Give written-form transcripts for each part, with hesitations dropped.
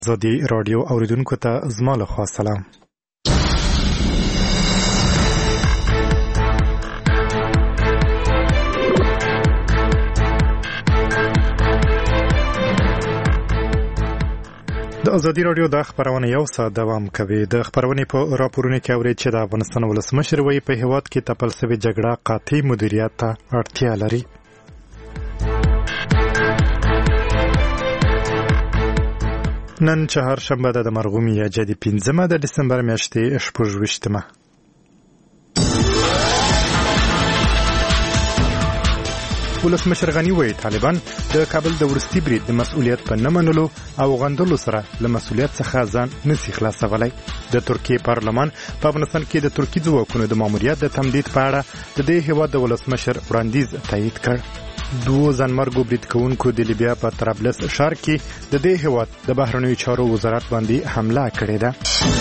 زادی رادیو اوریدونکو ته زما لخوا سلام. د ازادي رادیو د خبرونه یو ساعت دوام کوي. د خبرونې په راپورونو کې اوري چې د افغانستان ولسمشر وایي په هیواد کې تپل شوې جګړه قاطع مدیریت ته اړتیا لري. نن چهارشنبه د مرغومي یا جدي 15 د دسمبر میاشتې 28مه. ولسمشر غنی وایي طالبان د کابل د ورستي برید د مسؤلیت په نه منلو او غندلو سره له مسؤلیت څخه ځان نشي خلاصولی. د ترکیې پارلمان په افغانستان کې د ترکي ځواکونو د ماموریت د تمدید په اړه د دې هیواد د ولسمشر وړاندیز تایید کړ. دوه ځانمرګو برید کوونکو د لیبیا په طرابلس ښار کې د دې هیواد د بهرنیو چارو وزارت باندې حمله کړې ده.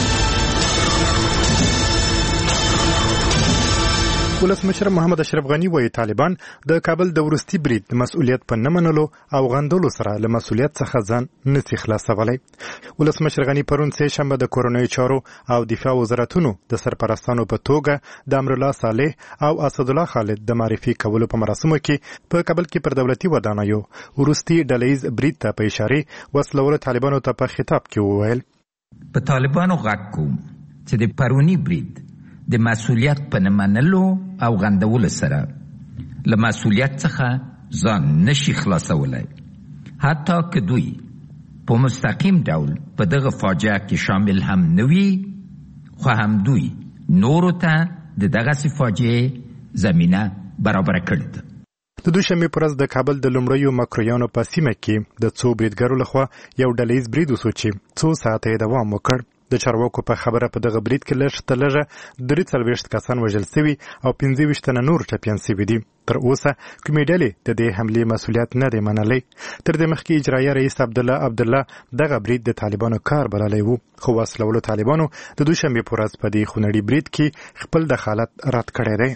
ولسمشر محمد اشرف غنی وایي طالبان د کابل د ورستي برید د مسؤلیت په نه منلو او غندلو سره له مسؤلیت څخه ځان نشي خلاصولی. ولسمشر غنی پرون سه شنبه د کورنیو چارو او دفاع وزارتونو د سرپرستانو په توګه د امرالله صالح او اسدالله خالد د معرفي کولو په مراسمو کې په کابل کې پر دولتي ودانیو ورستي ډلهیز برید ته په اشاره وسلوالو طالبانو ته په خطاب کې وویل: په طالبانو غږ کوم چې د پرونی برید د مسؤلیت په نه منلو او غندولو سره له مسؤلیت څخه ځان نشي خلاصولی، حتی که دوی په مستقیم ډول په دغه فاجعه کې شامل هم نه وي، خو هم دوی نورو ته د دغسې فاجعې زمینه برابره کړې ده. د دوشنبې په ورځ د کابل د لومړیو مکرویانو په سیمه کې د څو بریدګرو لخوا یو ډلهیز برید وشو چې څو ساعته یې دوام وکړ. د چارواکو په خبره په دغه برید کې لږ تر لږه 43 کسان وژل شوي او 25 تنه نور ټپیان شوي دي. تر اوسه کومې ډلې د دې حملې مسؤلیت نه دی منلی. تر دې مخکې اجرایه رئیس عبدالله دغه برید د طالبانو کار بللی و، خو وسلوالو طالبانو د دوشنبې په ورځ په دې خونړي برید کې خپل دخالت رد کړی دی.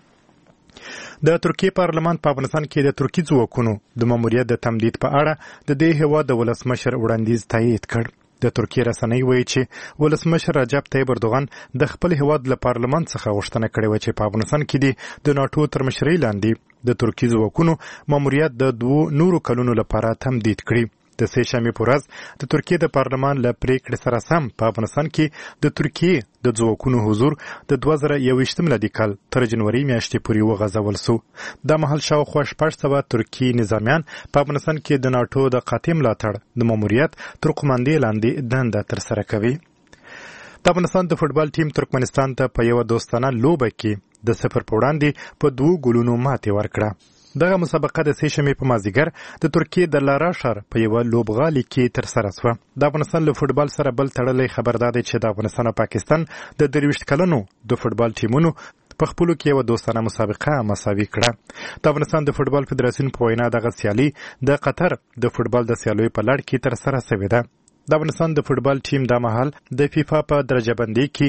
د ترکیې پارلمان په افغانستان کې د ترکي ځواکونو د ماموریت د تمدید په اړه د دې هیواد د ولسمشر وړاندیز تایید کړ. د ترکیې رسنۍ وایي چې ولسمشر رجب طیب اردوغان د خپل هیواد له پارلمان څخه غوښتنه کړې وه چې په افغانستان کې د ناټو تر مشرۍ لاندې د ترکي ځواکونو ماموریت د 2 نورو کلونو لپاره تمدید کړي. د سه شنبې په ورځ د ترکیې د پارلمان له پریکړې سره سم په افغانستان کې د ترکیې د ځواکونو حضور د 2021 میلادي کال تر جنوري میاشتې پورې وغځول شو. دا مهال شاوخوا 600 ترکي نظامیان په افغانستان کې د ناټو د قاطع ملاتړ د ماموریت تر قوماندې لاندې دنده ترسره کوي. د افغانستان د فوټبال ټیم ترکمنستان ته په یوه دوستانه لوبه کې د 0 په وړاندې په 2 ګولونو ماتې ورکړه. دغه مسابقه د سه شنبې په مازدیګر د ترکیې د لارا ښار په یوه لوبغالي کې ترسره شوه. د افغانستان له فوټبال سره بل تړلی خبر دا دی چې د افغانستان او پاکستان د 23 کلنو د فوټبال ټیمونو په خپلو کې یوه دوستانه مسابقه مساوي کړه. د افغانستان د فوټبال فدراسیون په وینا دغه سیالي د قطر د فوټبال د سیالیو په لړ کې ترسره شوې ده. د افغانستان د فوټبال ټیم دا مهال د فیفا په درجه بندۍ کې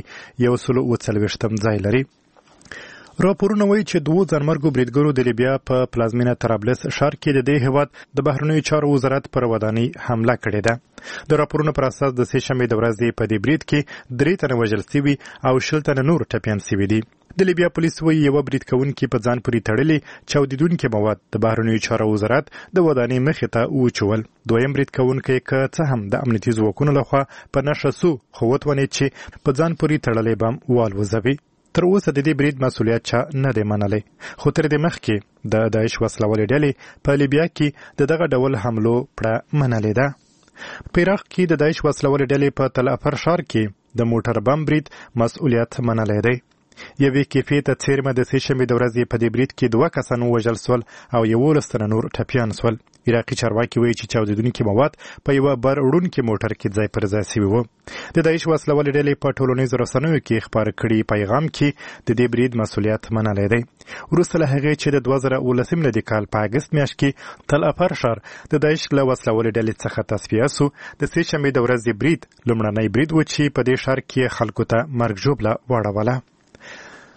140 ځای لري. راپورونه وایي چې 2 ځانمرګو بریدګرو د لیبیا په پلازمینه طرابلس ښار کې د دې هیواد د بهرنیو چارو وزارت پر ودانۍ حمله کړې ده. د راپورونو پر اساس د سه شنبې د ورځې په دې برید کې 3 تنه وژل شوي او 20 تنه نور ټپیان شوي دي. د لیبیا پولیس وایي یوه برید کوونکي په ځان پورې تړلي چاودیدونکي مواد د بهرنیو چارو وزارت د ودانۍ مخې ته وچول. دویم برید کوونکی که څه هم د امنیتي ځواکونو لخوا په نښه شو، خو وتوانید چې په ځان پورې تړلی بم والوځوي. تر اوسه د دې برید مسؤلیت چا نه دی منلی، خو تر دې مخکې د داعش وسلوالې ډلې په لیبیا کې د دغه ډول حملو پړه منلې ده. په عراق کې د داعش وسلوالې ډلې په تل افر ښار کې د موټر بم برید مسؤلیت منلی دی. یوې کیفې ته څیرمه د سه شنبې د ورځې په دې برید کې 2 کسان ووژل شول او 11 تنه نور ټپیان شول. عراقي چارواکي وایي چې چاودیدونکي مواد په یوه بر وړونکي موټر کې ځای پر ځای شوي وو. د داعش وسلوالې ډلې په ټولنیزو رسنیو کې خپاره کړي پیغام کې د دې برید مسؤلیت منلی دی. وروسته له هغې چې د 2019 میلادي کال په اګست میاشت کې تل افر ښار د داعش له وسلوالې ډلې څخه تصفیه شو، د سه شنبې د ورځې برید لومړنی برید و چې په دې ښار کې خلکو ته مرګ ژوبله واړوله.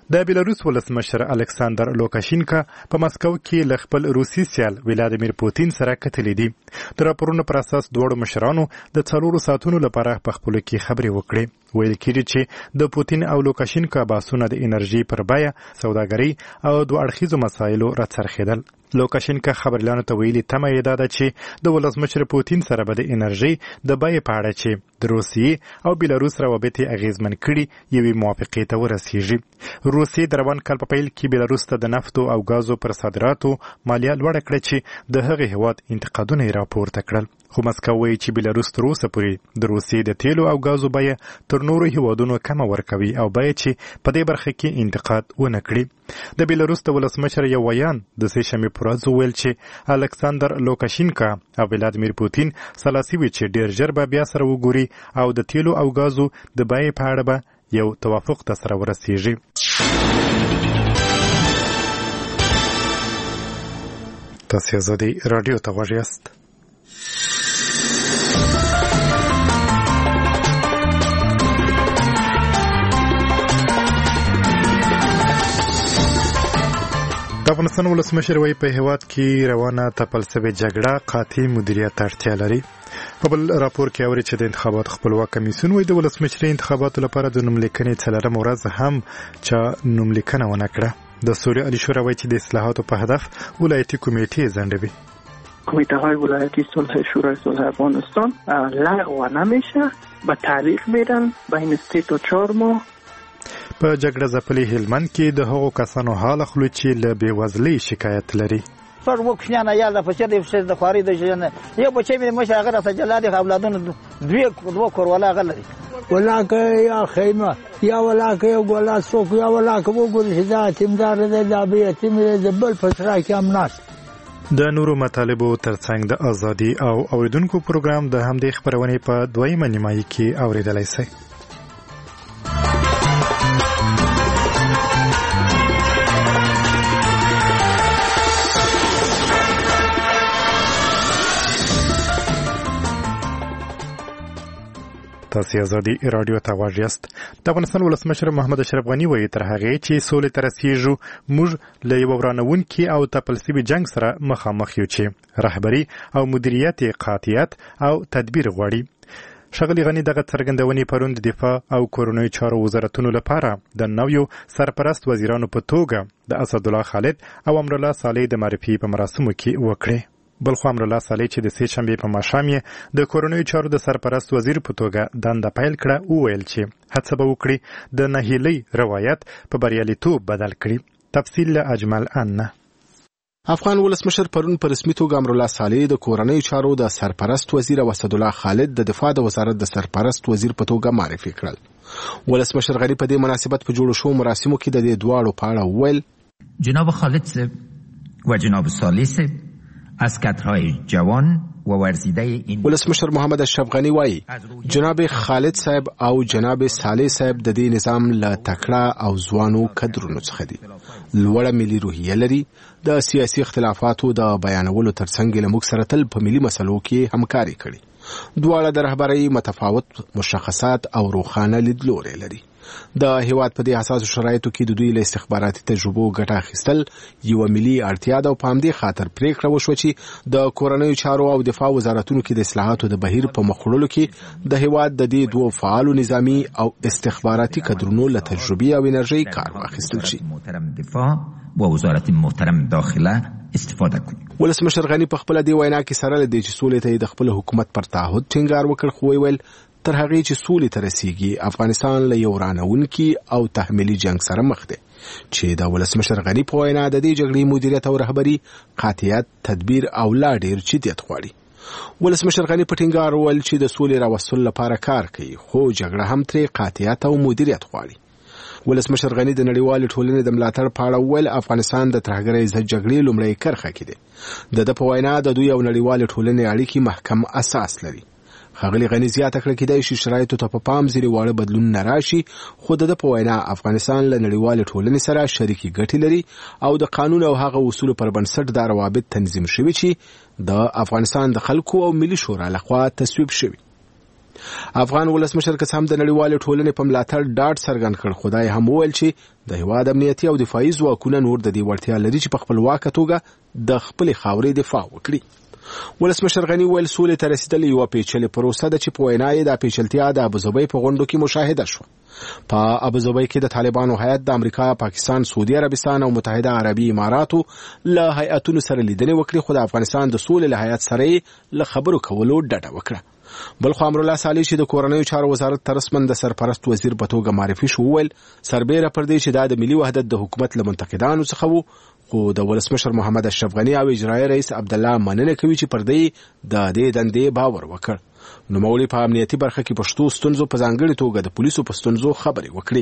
د بیلاروس ولسمشر الکساندر لوکاشینکا په مسکو کې ل خپل روسي سیال ولادیمیر پوتین سره کتلې دي. د راپورونو پر اساس دواړو مشرانو د 4 ساعتونو لپاره په خپلو کې خبرې وکړې. ویل کېږي چې د پوتین او لوکاشینکا بحثونه د انرژي پر بیه، سوداګرۍ او دوه اړخیزو مسایلو راڅرخېدل. لوکاشینکا خبريالانو ته ویلي تمه یې ده چې د ولسمشر پوتین سره به د انرژي د بیې په اړه چې د روسیې او بیلاروس روابط اغیزمن کړي یوې موافقې ته ورسیږي. روسیې د روان کال په پیل کې بیلاروس ته د نفتو او غازو پر صادراتو مالیه لوړه کړه چې د هغې هیواد انتقادونه یې راپورته کړل. خو مسکو وایي چې بیلاروس تر اوسه پورې د روسیې د تیلو او غازو بیه تر نورو هیوادونو کمه ورکوي او بیه چې په دې برخه کې انتقاد ونه کړي. د بیلاروس د ولسمشر یو ویان د سې شنبې پر ورځ ویل چې الکساندر لوکاشینکا او ولادیمیر پوتین سلاسي وي چې ډېر ژر به بیا سره وګوري او د تیلو او غازو د بیې په اړه به یو توافق ته سره ورسیږي. تاسو آزادي رادیو ته غوږ یاست. د افغانستان ولسمشر وایي په هیواد کې روانه تپل شوې جګړه قاطع مدیریت اړتیا لري. په بل راپور کې اوري چې د انتخابات خپلواک کمیسیون وایي د ولسمشرۍ انتخاباتو لپاره د نوملیکنې 4 ورځ هم چې نوملیکنه ونه کړه. د سوری علی شورا وایي چې د اصلاحاتو په هدف ولایتي کمیټې ځنډوي. کمیته های ولایتی صلح شورای صلح افغانستان لغو نمیشه، به تعلیق میدن بین 3 تا 4 ماه. په جګړه ځپلي هلمند کې د هغو کسانو حال اخلو چې له بېوزلۍ شکایت لري. پر وکښنه یا د فشار د فشار د خواري د جن یو بچی مې مشه هغه راته جلاد اولادونو دوه کور ولا غلري ولا که یا خیمه یا ولا که یو ګولا څوک یا ولا که وګوري چې دا تیمدار دی دا به تیمې د بل فسرا کې امناس. د نورو مطالبو ترڅنګ د ازادي او اوریدونکو پروګرام د همدې خبرونې په دویمه نیمایي کې اوریدلای شئ. تاسو آزادي رادیو ته غوږ یاست. د افغانستان ولسمشر محمد اشرف غنی وایي تر هغې چې سولې ته رسیږو موږ له یو ورانوونکي او تپل شوي جنګ سره مخامخ یو چې رهبري او مدیریت قاطعیت او تدبیر غواړي. ښاغلي غني دغه څرګندونې پرون د دفاع او کورنیو چارو وزارتونو لپاره د نویو سرپرست وزیرانو په توګه د اسدالله خالد او امرالله صالح د معرفي په مراسمو کې وکړې. بلخو امرالله صالح چې د سې شنبې په ماښام یې د کورنیو چارو د سرپرست وزیر په توګه دنده پیل کړه وویل چې هڅه به وکړي د نهیلۍ روایت په بریالیتوب بدل کړي. تفصیل له اجمل ان. افغان ولسمشر پرون په رسمي توګه امرالله صالح د کورنیو چارو د سرپرست وزیر او اسدالله خالد د دفاع د وزارت د سرپرست وزیر په توګه معرفي کړل. ولسمشر غني په دې مناسبت په جوړ شو مراسمو کې د دې دواړو په اړه وویل جناب خالد صاحب و جناب صالح صاحب اسکترهای جوان و ورزیده این ولسمشر محمد اشرف غنی وایي جناب خالد صاحب او جناب صالح صاحب د دې نظام له تکړه او ځوانو کدرونو څخه دي. لوړه ملي روحیه لري. د سیاسي اختلافاتو د بیانولو ترڅنګ له موږ سره تل په ملي مسلو کې همکاري کړې. دواړه د رهبرۍ متفاوت مشخصات او روښانه لیدلوري لري. د هیواد په دې حساسو شرایطو کې د دوی له استخباراتي تجربو ګټه اخیستل یو ملي اړتیا ده او په همدې خاطر پریکړه وشوه چې د کورنیو چارو او دفاع وزارتونو کې د اصلاحاتو د بهیر په مخ وړلو کې د هیواد د دې دوه فعالو نظامی او استخباراتي کدرونو له تجربې او انرژي کار واخیستل شي. محترم دفاع و وزارت محترم داخله استفاده کوي. ولسمشر غني په خپل دی وینا کې سره لدی چې سولې ته د خپل حکومت پر تعهد ټینګار وکړ خو ویل تر هغه چې سولې ته رسیږي افغانستان له یو ورانوونکي او تحمیلي جنگ سره مخ دی چې د ولسمشر غني په وینا د دې جګړې مدیریت او رهبري قاطعیت تدبیر او لا ډیر جديت غواړي. ولسمشر غني په ټینګار وویل چې د سولې راوستلو لپاره کار کوي خو جګړه هم ترې قاطعیت او مدیریت غواړي. ولسمشر غني د نړیوال ټولنې د ملاتړ په اړه وویل افغانستان د ترهګرۍ ضد جګړې لومړی کرښه کې دی. د په وینا د دوی او نړیوال ټولنې اړیکې محکم اساس لري. ښاغلي غني زیاته کړه کېدای شي شرایطو ته په پام ځینې واړه بدلونونه راشي خو د په وینا افغانستان له نړیوال ټولنې سره شریکي ګټې لري او د قانون او هغه اصولو پر بنسټ دا روابط تنظیم شوي چې د افغانستان د خلکو او ملي شورا لخوا تصویب شوي. افغان ولسمشر که هم د نړیوال ټولنې په ملاتړ ډاډ څرګند کړ، خدای هم وویل چې د هیواد امنیتي او دفاعي ځواکونه نور د دې وړتیا لري چې په خپلواکه توګه د خپل خاورې دفاع وکړي. ولسمشر غنی ویل سولې ته رسیدل یو پیچلې پروسه ده چې په وینا یې د پیچلتیا د ابوظبي په غونډو کې مشاهده شو. په ابوظبي کې د طالبانو هیئت د امریکا، پاکستان، سعودي عربستان او متحده عربي اماراتو له هیئتونو سره لیدنې وکړي، خو د افغانستان د سولې له هیئت سره له خبرو کولو ډډه وکړه. بلخو امرالله صالح چې د کورنیو چارو وزارت ته رسمن د سرپرست وزیر په توګه معرفي شو، ویل سربیره پر دې چې دا د ملي وحدت د حکومت له منتقدانو څخه وو، خو د ولسمشر محمد اشرف غنی او اجرایي رئیس عبدالله مننه کوي چې پر دې د دې دندې باور وکړ. نوموړي په امنیتي برخه کې پښتو ستونزو په ځانګړي توګه د پولیسو په ستونزو خبرې وکړې.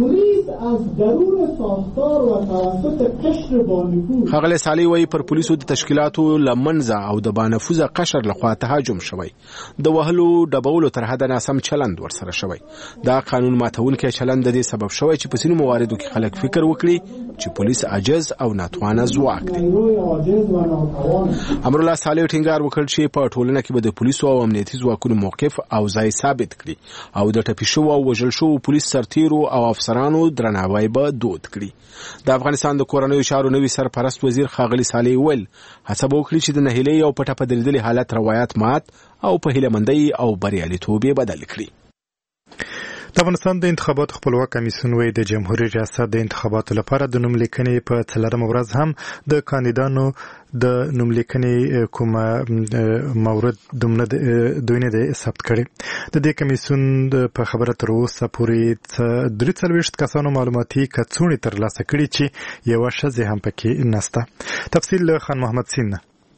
ښاغلی صالح وایي پر پولیسو د تشکیلاتو له منځه او د بانفوذه قشر لخوا تهاجم شوی، د وهلو ډبولو تر حده ناسم چلند ورسره شوی. دا قانون ماتونکی چلند د دې سبب شوی چې په ځینو مواردو کې خلک فکر وکړي چې پولیس عاجز او ناتوانه ځواک دی. امرالله صالح ټینګار وکړ چې په ټولنه کې به د پولیسو او امنیتي ځواکونو موقف او ځای ثابت کړي او د ټپي شوو او وژل شوو پولیس سرتیرو او افسرانو درناوی به دود کړي. د افغانستان د کورنیو چارو نوي سرپرست وزیر ښاغلی صالح ویل هڅه به وکړي چې د نهیلۍ او پټه په درېدلي حالت روایت مات او په هیلهمندۍ او بریالیتوب یې بدل کړي. د افغانستان د انتخاباتو خپلواک کمیسیون وایي د جمهوریت ریاست د انتخاباتو لپاره د نوملیکنې په 4 ورځ هم د کاندیدانو د نوملیکنې کومه مورد دوی نه دی ثبت کړی. د دې کمیسیون په خبره تر اوسه پورې 43 کسانو معلوماتي کڅوړې ترلاسه کړي چې یوه ښځه هم پکې نشته. تفصیل له خان محمد سین.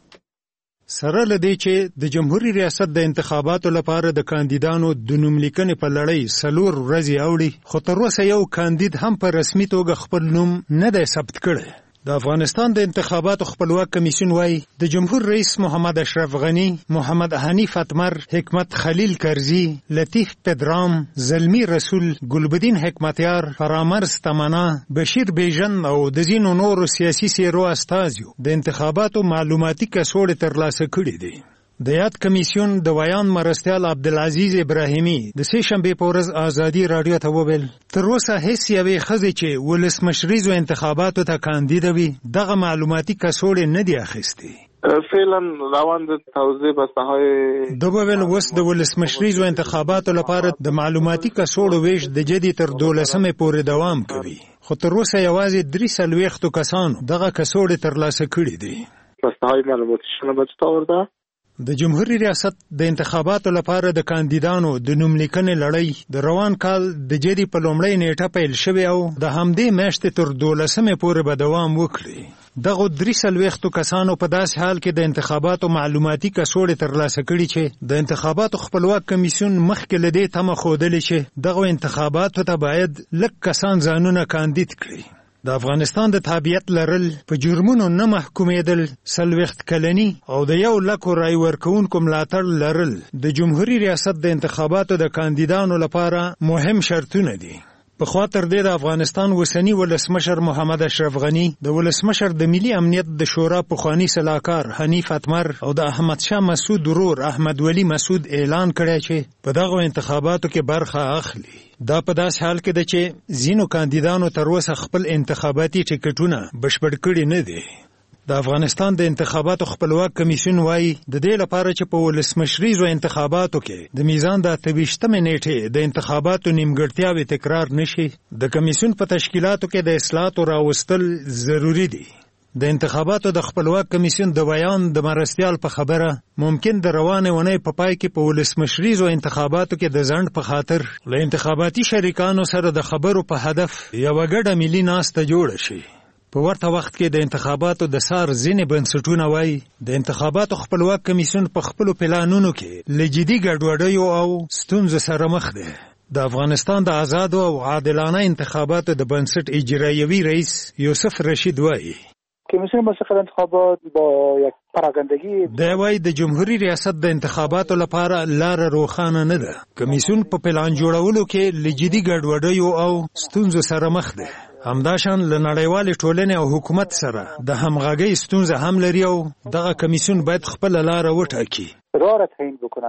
سره لدی چې د جمهوریت ریاست د انتخاباتو لپاره د کاندیدانو د نوملیکنې په لړۍ 4 ورځې اوړي، خو تر اوسه یو کاندید هم په رسمي توګه خپل نوم نه دی ثبت کړی. د افغانستان د انتخاباتو خپلواک کمیسیون وایي د جمهور رئیس محمد اشرف غنی، محمد حنیف اتمر، حکمت خلیل کرزی، لطیف پدرام، زلمی رسول، ګلبدین حکمتیار، فرامرز تمنا، بشیر بیژن او د ځینو نورو سیاسي څیرو استازیو د انتخاباتو معلوماتي کڅوړې ترلاسه کړي دي. د یاد کمیسیون د ویان مرستیال عبدالعزیز ابراهیمی د سې شنبې په ورځ ازادي راډیو ته وویل تر اوسه هیڅ یوې ښځې چې ولسمشریزو انتخاباتو ته کاندیده وي دغه معلوماتي کڅوړې نه دي اخیستې. فعلا روند توزیع بسته‌های د ویل وس د ولسمشریزو انتخاباتو لپاره د معلوماتي کڅوړو ویش د جدي تر 12مې پورې دوام کوي، خو تر اوسه یوازې 43 کسانو دغه کڅوړې ترلاسه کړي دي. بسته‌های معلوماتیشون به چطور آورده؟ د جمهوریت ریاست د انتخاباتو لپاره د کاندیدانو د نوملیکنې لړۍ د روان کال د جدي په لومړۍ نیټه پیل شوې او د همدې میاشتې تر 12مې پورې به دوام وکړي. دغه 43 کسانو په داسې حال کې د انتخاباتو معلوماتي کڅوړې ترلاسه کړي چې د انتخاباتو خپلواک کمیسیون مخکې له دې تمه ښودلې چې دغه انتخاباتو ته باید لږ کسان ځانونه کاندید کړي. د افغانستان د تابعیت لرل، په جرمونو نه محکومېدل، 40 کلني او د 1 لک رای ورکوونکو ملاتړ لرل د جمهوریت ریاست د انتخاباتو د کاندیدانو لپاره مهم شرطونه دي. پخوا تر دې د افغانستان اوسني ولسمشر محمد اشرف غنی، د ولسمشر د ملي امنیت د شورا پخوانی سلاکار حنیف اتمر او د احمد شاه مسعود ورور احمد ولی مسعود اعلان کړی چې په دغه انتخاباتو کې برخه اخلي. دا په داسې حال کې ده چې ځینو کاندیدانو تر اوسه خپل انتخاباتي ټکټونه بشپړ کړي نه دي. د افغانستان د انتخاباتو خپلواک کمیسیون وایي د دې لپاره چې په ولسمشریزو انتخاباتو کې د میزان د 28مې نیټې د انتخاباتو نیمګړتیاوې تکرار نشي، د کمیسیون په تشکیلاتو کې د اصلاحاتو راوستل ضروری دي. د انتخاباتو د خپلواک کمیسیون د ویان د مرستیال په خبره ممکن د روانې ونې په پای کې په ولسمشریزو انتخاباتو کې د ځنډ په خاطر له انتخاباتي شریکانو سره د خبرو په هدف یوه ګډه ملي ناسته جوړه شي. په ورته وخت کې د انتخاباتو د سار ځینې بنسټونه وایي د انتخاباتو خپلواک کمیسیون په خپلو پلانونو کې له جدي ګډوډیو او ستونزو سره مخ دی. د افغانستان د آزادو او عادلانه انتخاباتو د بنسټ اجرایوي رئیس یوسف رشید وایي کمیسیون مسئله انتخابات با یک پراگندگی دی وایي د جمهوریت ریاست د انتخاباتو لپاره لار روښانه نه ده. کمیسیون په پلان جوړولو کې له جدي ګډوډیو او ستونزو سره مخ دی. همداشان له نړیوالې ټولنې او حکومت سره د همغږۍ ستونزه هم لري او دغه کمیسیون باید خپله لاره وټاکي. راه را تعیین بکنن.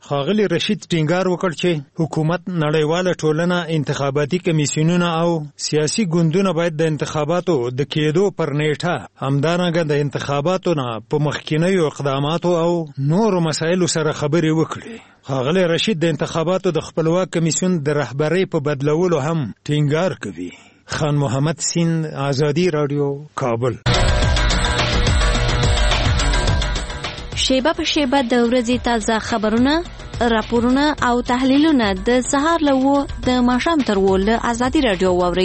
ښاغلي رشید ټینګار وکړ چې حکومت نړیواله ټولنه انتخاباتي کمیسیونونه او سیاسي ګوندونه باید د انتخاباتو د کېدو پر نیټه همدارنګه د انتخاباتو نه په مخکینیو اقداماتو او نورو مسایلو سره خبرې وکړي. ښاغلي رشید د انتخاباتو د خپلواک کمیسیون د رهبرۍ په بدلولو هم ټینګار کوي. خان محمد سیند، آزادی رادیو، کابل. شیبه په شیبه د ورځې تازه خبرونه، راپورونه او تحلیلونه د سهار له د ماښام تر له آزادی رادیو واورئ.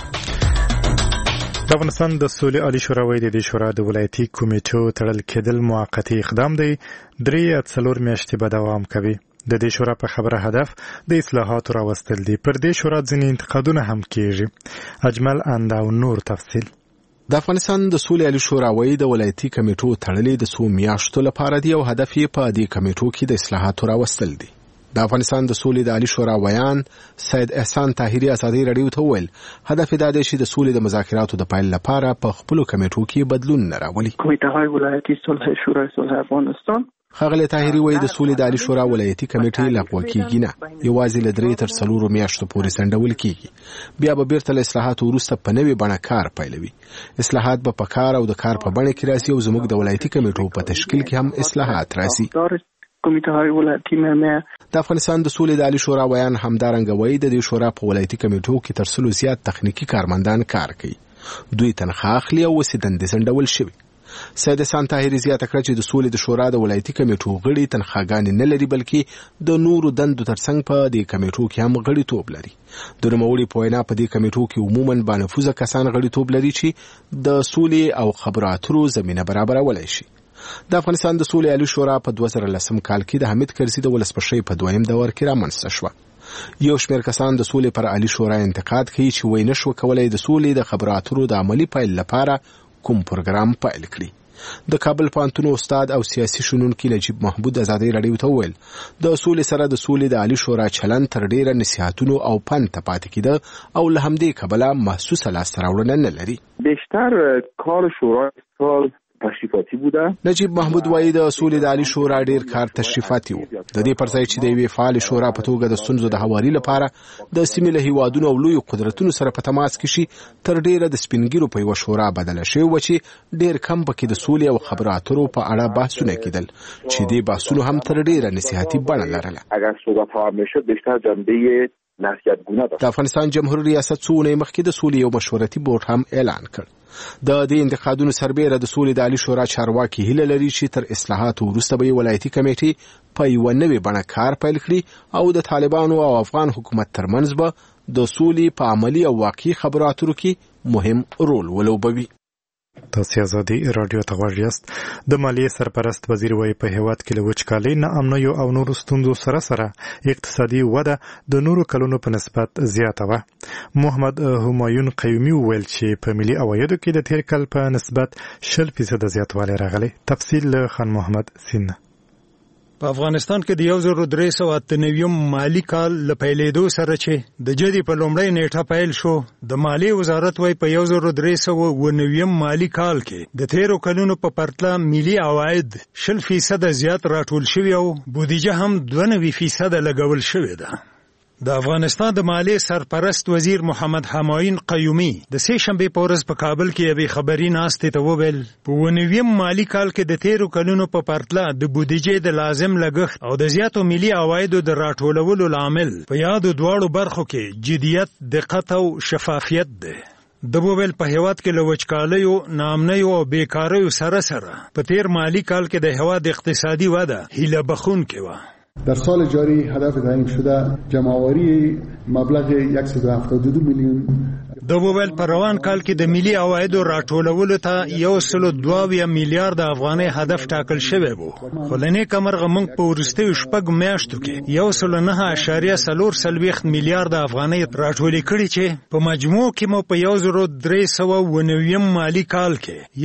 د افغانستان د سولې عالی شورا وایي د شورا د ولایتي کمیټو تړل کېدل موقتي اقدام دی. 3-4 میاشتې به دوام کوي. د دې شورا په خبره هدف د اصلاحاتو راوستل دي. پر دې شورا ځینې انتقادونه هم کېږي. اجمل اند او نور تفصیل. د افغانستان د سولې عالی شورا وایي د ولایتي کمیټو تړلې د 2 میاشتو لپاره دی او هدف یې په دې کمیټو کې د اصلاحاتو راوستل دي. د افغانستان د سولې د عالی شورا ویان سید احسان طاهری آزادی رادیو ته وویل هدف دا دی چې د سولې د مذاکراتو د پیل لپاره په خپل کمیټو کې بدلون راولي. کمیټه ولایتي صلح شورای صلح افغانستان ښاغلی طاهری وایي د سولې د عالی شورا ولایتي کمیټې لغوه کېږي نه، یوازې له 3 تر 4 میاشتو پورې ځنډول کېږي. بیا به بیرته له اصلاحاتو وروسته په نوې بڼه کار پیلوي. اصلاحات به په کار او د کار په بڼه کې راسي او زموږ د ولایتي کمیټو په تشکیل کې هم اصلاحات راسي. د افغانستان د سولې د عالی شورا ویان همدارنګه وایي د دې شورا په ولایتي کمیټو کې تر 100 زیات تخنیکی کارمندان کار کوي. دوی تنخواه اخلي او اوس دندې ځنډول شوي. سید احسان طاهری زیاته کړه چې د سولې د شورا د ولایتي کمیټو غړي تنخواګانې نه لري بلکې د نورو دندو ترڅنګ په دې کمیټو کې هم غړیتوب لري. د نوموړي په وینا په دې کمیټو کې عموماً بانفوذه کسان غړیتوب لري چې د سولې او خبرو اترو زمینه برابرولای شي. د افغانستان د سولې عالی شورا په 2010 کال کې د حمید کرزي د ولسمشرۍ په 2م دور کې رامنځته شوه. یو شمېر کسان د سولې پر عالی شورا انتقاد کوي چې وایي نشو کولای د سولې د خبرو اترو د عملی پیل لپاره کوم پروګرام پیل کړي. د کابل پوهنتون استاد او سیاسي شنونکي نجیب محمود آزادی رادیو ته وویل د سولې سره د سولې د عالی شورا چلند تر ډیره نصیحتونو او پند ته پاتې کېده او له همدې کبله محسوسه لاسته راوړنه نه لري. بیشتر کار شورای سال تشریفاتی بوده. نجیب محمود وایي د سولې د عالی شورا ډیر کار تشریفاتی وو. د دې پر ځای چې د یوې فعال شورا په توګه د ستونزو د هواري لپاره د سیمې له هیوادونو او لویو قدرتونو سره په تماس کې شي تر ډیره د سپینګیرو په یوه شورا بدله شوې وه چې ډیر کم پکې د سولې او خبرو اترو په اړه بحثونه کېدل چې دې بحثونو هم تر ډیره نصیحتي بڼه لرله. اگر صحبت ها میشد بیشتر جنبه نصیحت‌گونه داشت. د افغانستان جمهوریت ریاست څو اونۍ مخکې د سولې یو مشورتي بورډ هم اعلان کړ. د دې انتقادونو سربیره د سولې د عالی شورا چارواکي هیله لري چې تر اصلاحاتو وروسته به ولایتي کمیټې په یوه نوې بڼه کار پیل کړي او د طالبانو او افغان حکومت ترمنځ به د سولې په عملی او واقعي خبرو اترو کې مهم رول ولوبوي. تاسو آزادی رادیو ته غوږ یاست. د مالیې سرپرست وزیر وایي په هیواد کې له وچکالۍ، ناامنیو او نورو ستونزو سره اقتصادي وده د نورو کلونو په نسبت زیاته وه. محمد همایون قیومي وویل چې په ملي عوایدو کې د تیر کال په نسبت 0% زیاتوالی راغلی. تفصیل له خان محمد سین. په افغانستان کې د 1398 مالی کال له پیلېدو سره چې د جدي په لومړۍ نیټه پیل شو، د مالیې وزارت وایي په 1399 مالی کال کې د تیرو کلونو په پرتله ملي عواید 0% زیات راټول شوي او بودیجه هم 92% لګول شوې ده. د افغانستان د مالیې سرپرست وزیر محمد همایون قیومي د سه شنبې په ورځ په کابل کې یوې خبري ناستې ته وویل په 99 مالی کال کې د تیرو کلونو په پرتله د بودیجې د لازم لګښت او د زیاتو ملي عوایدو د راټولولو لامل په یادو دواړو برخو کې جدیت، دقت او شفافیت دی. د وویل په هیواد کې له وچکالیو، ناامنیو او بیکاریو سره په تیر مالی کال کې د هیواد اقتصادي وده هیله بخونکې وه. در سال جاری هدف تعیین شده جمع‌آوری مبلغ 172 میلیون د وویل په روان کال کې د ملي عوایدو راټولولو ته 102 میلیارد افغانۍ هدف ټاکل شوی و، خو له نیکه مرغه موږ په وروستیو 6 میاشتو کې 109.43 میلیارد افغانۍ راټولې کړي چې په مجموع کې مو په 1399 مالی کال کې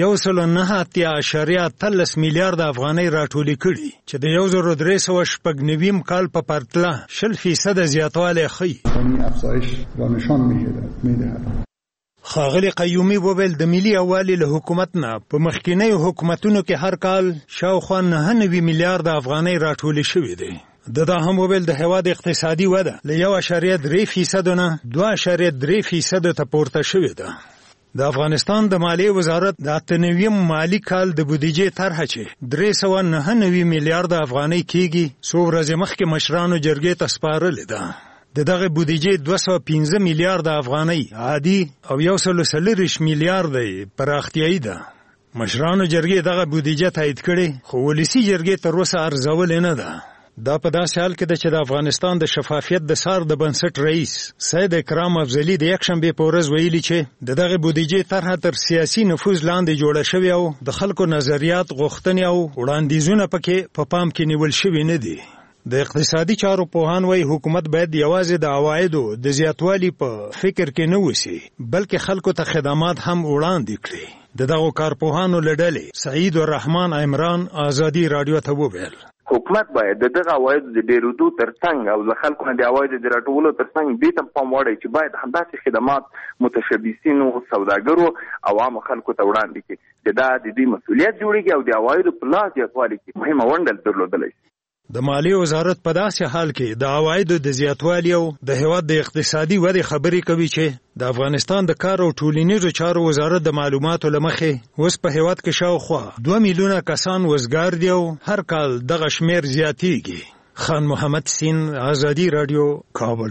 109.13 میلیارد افغانۍ راټولې کړي چې د 1399 کال په پرتله 0% زیاتوالی ښیي. افزایش را نشان می‌دهد. ښاغلي قیومي وویل د ملي یووالي له حکومت نه په مخکینیو حکومتونو کې هر کال شاوخوا 99 میلیارد افغانۍ راټولې شوې دي. دا هم ویل د هیواد اقتصادي وده له 1.3% نه 2.3% ته پورته شوې ده. د افغانستان د مالیې وزارت د 89 مالی کال د بودیجې طرحه چې 399 میلیارډ افغانۍ کېږي څو ورځې مخکې مشرانو جرګې ته سپارلې ده. دغه بودیجې 215 میلیارډ افغانۍ عادي او 140 میلیارډ پراختیایي ده. مشرانو جرګې دغه بودیجه تایید کړي خو ولسی جرګې تر اوسه ارزول نه ده. دا په داسې حال کې ده چې د افغانستان د شفافیت د سار د بنسټ رئیس سید اکرام افضلي د یکشنبې په ورځ ویلي چې دغه بودیجې طرحه تر سیاسي نفوذ لاندې جوړه شوې او د خلکو نظریات غوښتنې او وړاندیزونه پکې په پام کې نیول شوي نه دي. د اقتصادي چارو پوهان وايي حکومت باید یوازې د عوایدو د زیاتوالي په فکر کې نه وسی بلکې خلکو ته خدمات هم وړاندې کړي. دغه کارپوهانو لړلې سعید الرحمن عمران آزادی رادیو ته وویل حکومت باید دغه عواید د ډیرودو ترڅنګ او د خلکو نه د عواید د راټولولو ترڅنګ دې ته پام وړي چې باید همداسې خدمات متشبثینو سوداګرو عوام خلکو ته وړاندې کړي. دا د دې مسؤلیت جوړیږي او د عوایدو په لا زیاتوالي کې مهمه ونډه درلودلی شي. د مالیې وزارت په داسې حال کې د عوایدو د زیاتوالي او د هیواد د اقتصادي ودې خبرې کوي چې د افغانستان د کار او ټولنیزو چارو وزارت د معلوماتو له مخې اوس په هیواد کې شاوخوا 2 میلیونه کسان وزګار دي او هر کال دغه شمیر زیاتیږي. خان محمد سین آزادی رادیو کابل.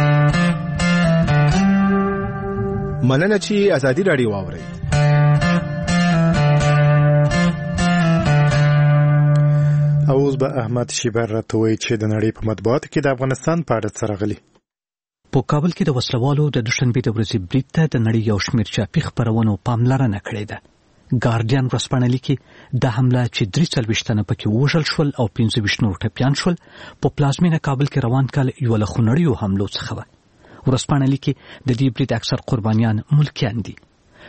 مننه چې آزادی رادیو واورئ. اوس به احمد شیبر راته وایي چې د نړۍ په مطبوعاتو کې د افغانستان په اړه څه راغلي. په کابل کې د وسلوالو د دوشنبې د ورځې برید ته د نړۍ یو شمېر چاپي خپرونو پاملرنه کړې ده. ګارډین ورځپاڼه لیکي د حمله چې 43 تنه پکې وژل شول او 25 نور ټپیان شول په پلازمینه کابل کې روان کال یو له خونړیو حملو څخه وه. ورځپاڼه لیکي د دې برید اکثر قربانیان ملکیان دي.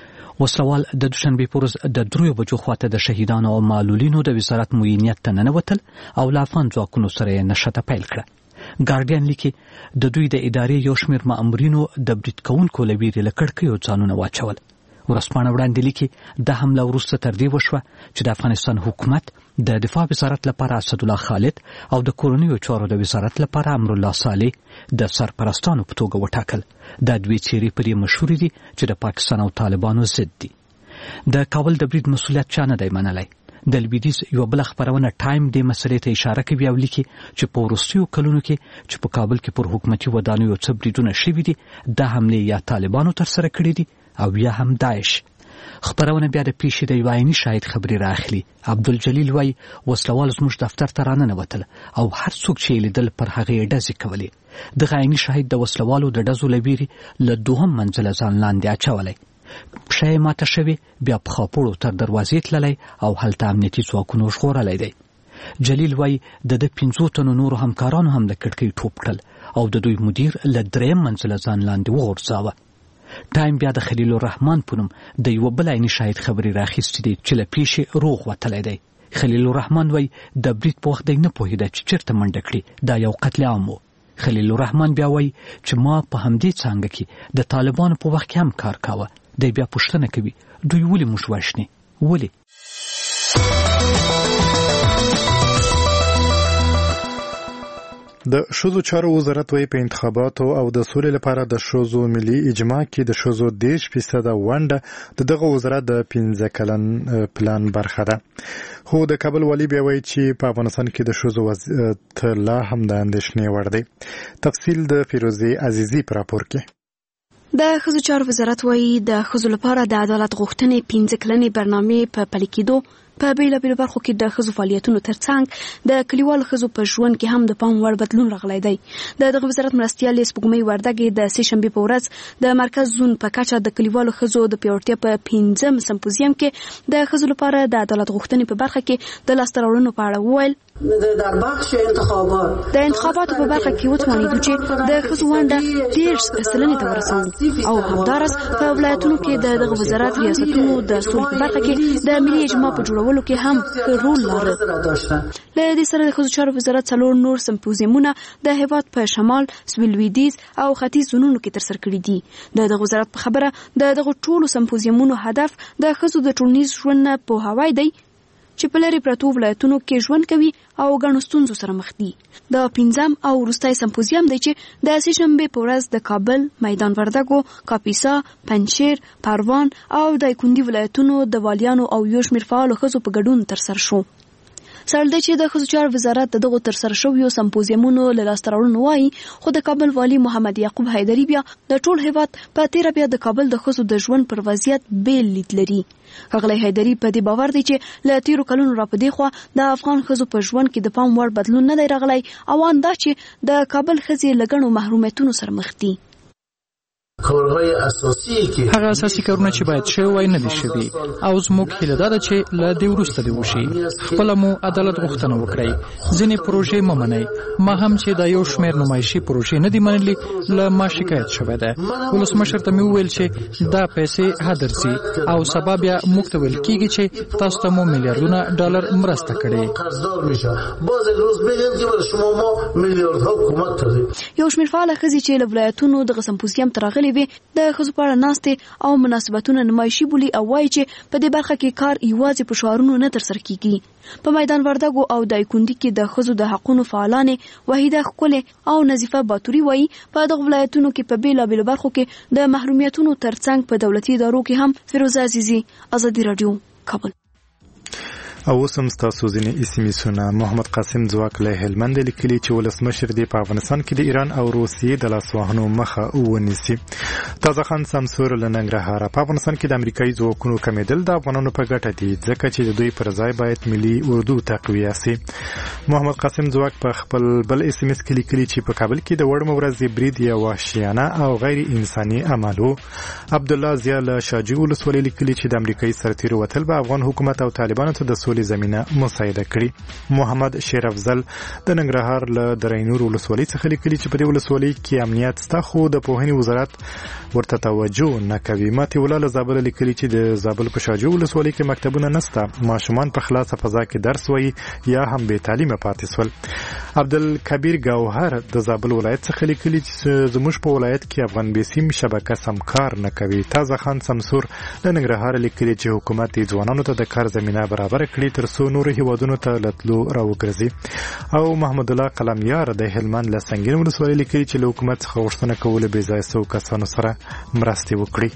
وسلوال د دوشنبې په ورځ د 3 بجو خواته د شهیدانو او معلولینو د وزارت معینیت ته ننوتل او له افغان ځواکونو سره یې نښته پیل کړه. ګارډین لیکي د دوی د ادارې یو شمېر مامورینو د برید کوونکو له ویرې له کړکیو ځانونه واچول. ورځپاڼه وړاندې لیکي د حمله وروسته تر دې وشوه چې د افغانستان حکومت د دفاع وزارت لپاره اسدالله خالد او د کورنیو چارو د وزارت لپاره امرالله صالح د سرپرستانو په توګه وټاکل. دا دوی څیرې پرې مشهور دي چې د پاکستان او طالبانو ضد دي. د کابل د برید مسؤلیت چا نه دی منلی. د لویدیځ یو بل خبرونه ټایم دې مسلې ته اشاره کوي او لیکي چې په وروستیو کلونو کې چې په کابل کې پر حکومتي ودانیو څه بریدونه شوي دي دا حملې یا طالبانو ترسره کړي دي او یا هم داعش. خبرونه بیا د پیښې د یو عیني شاهد خبرې راخلي. عبدالجلیل وایي وسلوال زموږ دفتر ته راننوتل او هر څوک چې یې لیدل پر هغې ډزې کولې. دغه عیني شاهد د وسلوالو د ډزو له ویرې له 2 منزله ځان لاندې اچولی. پښه یې ماته شوې بیا په خاپوړو تر دروازې تللی او هلته امنیتي ځواکونو ژغورلی دی. جلیل وایي د 15 تنو نورو همکارانو هم د کړکۍ ټوپ کړل او د دوی مدیر له 3 منزله ځان لاندې وغورځاوه. ټایم بیا د خلیل الرحمن په نوم د یو بل عیني شاهد خبرې راخیستې دي چې له پیښې روغ وتلی دی. خلیل الرحمن وایي د برید په وخت دی نه پوهېده چې چېرته منډه کړي دا یو قتل عام و. خلیل الرحمن بیا وایي چې ما په همدې څانګه کې د طالبانو په وخت کې هم کار کاوه. دی بیا پوښتنه کوي دوی ولې موږ وژني ولې. د ښځو چارو وزارت وايي په انتخاباتو او د سولې لپاره د ښځو ملي اجماع کې د ښځو 10% ونډه د دغه وزارت د 15 کلن پلان برخه ده. خو د کابل والي بیا وایي چې په افغانستان کې د ښځو وضعیت لا هم د اندېښنې وړ دی. تفصیل د فیروزي عزیزي په راپور کې. د ښځو چارو وزارت وايي د ښځو لپاره د عدالت غوښتنې 15 کلنې برنامې په پلي کېدو په بیلابیلو برخو کې د ښځو فعالیتونو ترڅنګ د کلیوالو ښځو په ژوند کې هم د پام وړ بدلون راغلی دی. د دغه وزارت مرستیالې سپوږمۍ وردګې د سې شنبې په ورځ د مرکز زون په کچه د کلیوالو ښځو د پیاوړتیا په 5م سمپوزیم کې د ښځو لپاره د عدالت غوښتنې په برخه کې د لاسته راوړنو په اړه وویل. در بخش انتخابات د انتخاباتو په برخه کې وتوانیدو چې د ښځو ونډه 10% ته ورسوو او همدارس په ولایتونو کې د دغه وزارت ریاستونو د سولې په برخه کې د ملي اجماع په جوړولو کې هم رول لري. له دې سره د ښځو چارو وزارت 4 نور سمپوزیمونه د هیواد په شمال، سویل لویدیځ او ختیځ زونونو کې ترسره کړي دي. د دغه وزارت په خبره د دغه ټولو سمپوزیمونو هدف د ښځو د ټولنیز ژوند نه پوهاوی دی. چې په لرې پرتو ولایتونو کې ژوند کوي او ګڼو ستونزو سره مخ دي. د 5م او وروستی سمپوزیم دی چې د سې شنبې په ورځ د کابل، میدان وردګو، کاپیسا، پنجشیر، پروان او دایکنډي ولایتونو د والیانو او یو شمېر فعالو ښځو په ګډون ترسره شو. سره دی چې د ښځو چارو وزارت د دغو ترسره شویو سمپوزیمونو له لاسته راوړنو وایي، خو د کابل والي محمد یعقوب حیدري بیا د ټول هیواد په تیره بیا د کابل د ښځو د ژوند پر وضعیت بیل لید لري. ښاغلی حیدري په دې باور دی چې له تیرو کلونو را په دې خوا د افغان ښځو په ژوند کې د پام وړ بدلون نه دی راغلی او ان دا چې د کابل ښځې له ګڼو محرومیتونو سره مخ دي. هغه اساسي کارونه چې باید شوي وای نه دي شوي او زموږ هیله دا ده چې له دې وروسته دې وشي. خپله مو عدالت غوښتنه وکړئ، ځینې پروژې مه منئ. ما هم چې دا یو شمېر نمایشي پروژې نه دي منلي، له ما شکایت شوی ده. ولسمشر ته مې وویل چې دا پیسې هدر ځي او سبا بیا موږ ته ویل کېږي چې تاسو ته مو میلیارډونه ډالر مرسته کړې. یو شمېر فعاله ښځې چې له ولایتونو دغه سمپوزیم ته راغلي وي د ښځو په اړه ناستې او مناسبتونه نمایشي بولي او وایي چې په دې برخه کې کار یوازې په شعارونو نه ترسره کیږي. په میدان وردګو او دایکنډي کې د ښځو د حقونو فعالانې وحیده ښکلې او نظیفه باتوري وایي په دغو ولایتونو کې په بېلابېلو برخو کې د محرومیتونو ترڅنګ په دولتي ادارو کې هم. فیروزه عزیزي، ازادي راډیو، کابل. او اوس هم ستاسو ځینې اسمیسونه. محمد قاسم ځواک له هلمند لیکلي چې ولسمشر دی په افغانستان کې د ایران او روسیې د لاسوهنو مخه ونیسي. تازه خان سمسور له ننګرهاره: په افغانستان کې د امریکایي ځواکونو کمیدل د افغانانو په ګټه دي، ځکه چې د دوی پر ځای باید ملي اردو تقویه سي. محمد قاسم ځواک په خپل بل اسمیس کې لیکلي چې په کابل کې د وړمو ورځې برید یو وحشیانه او غیر انساني عمل و. عبد الله ضیا له شاجوی ولسوالۍ لیکلي چې د امریکایي سرتیرو وتل به افغان حکومت او طالبانو ته د سولې زمینه مساعده کړي. محمد شیر افضل د ننګرهار له درینور ولسوالۍ څخه لیکلي چې په دې ولسوالۍ کې امنیت سته خو د پوهنې وزارت ورته توجه نه کوي. ماتي ولا له زابل لیکلي چې د زابل په شاجوی ولسوالۍ کې مکتبونه نشته، ماشومان په خلاصه فضا کې درس وایي یا هم بې تعلیمه پاتې سول. عبدالکبیر ګوهر د زابل ولایت څخه لیکلي چې زموږ په ولایت کې افغان بیسیم شبکه سمکار نه کوي. تازه خان سمسور د ننګرهار لیکلي چې حکومت ځوانانو ته د کار زمینه برابر کړي تر څو نور هیوادونو ته لتلو راوګرځي. او محمد الله قلمیار د هلمند له سنگین ولسوالۍ لیکلي چې له حکومت څخه غوښتنه کول بې ځایه سوو کسانو سره مرستې وکړي.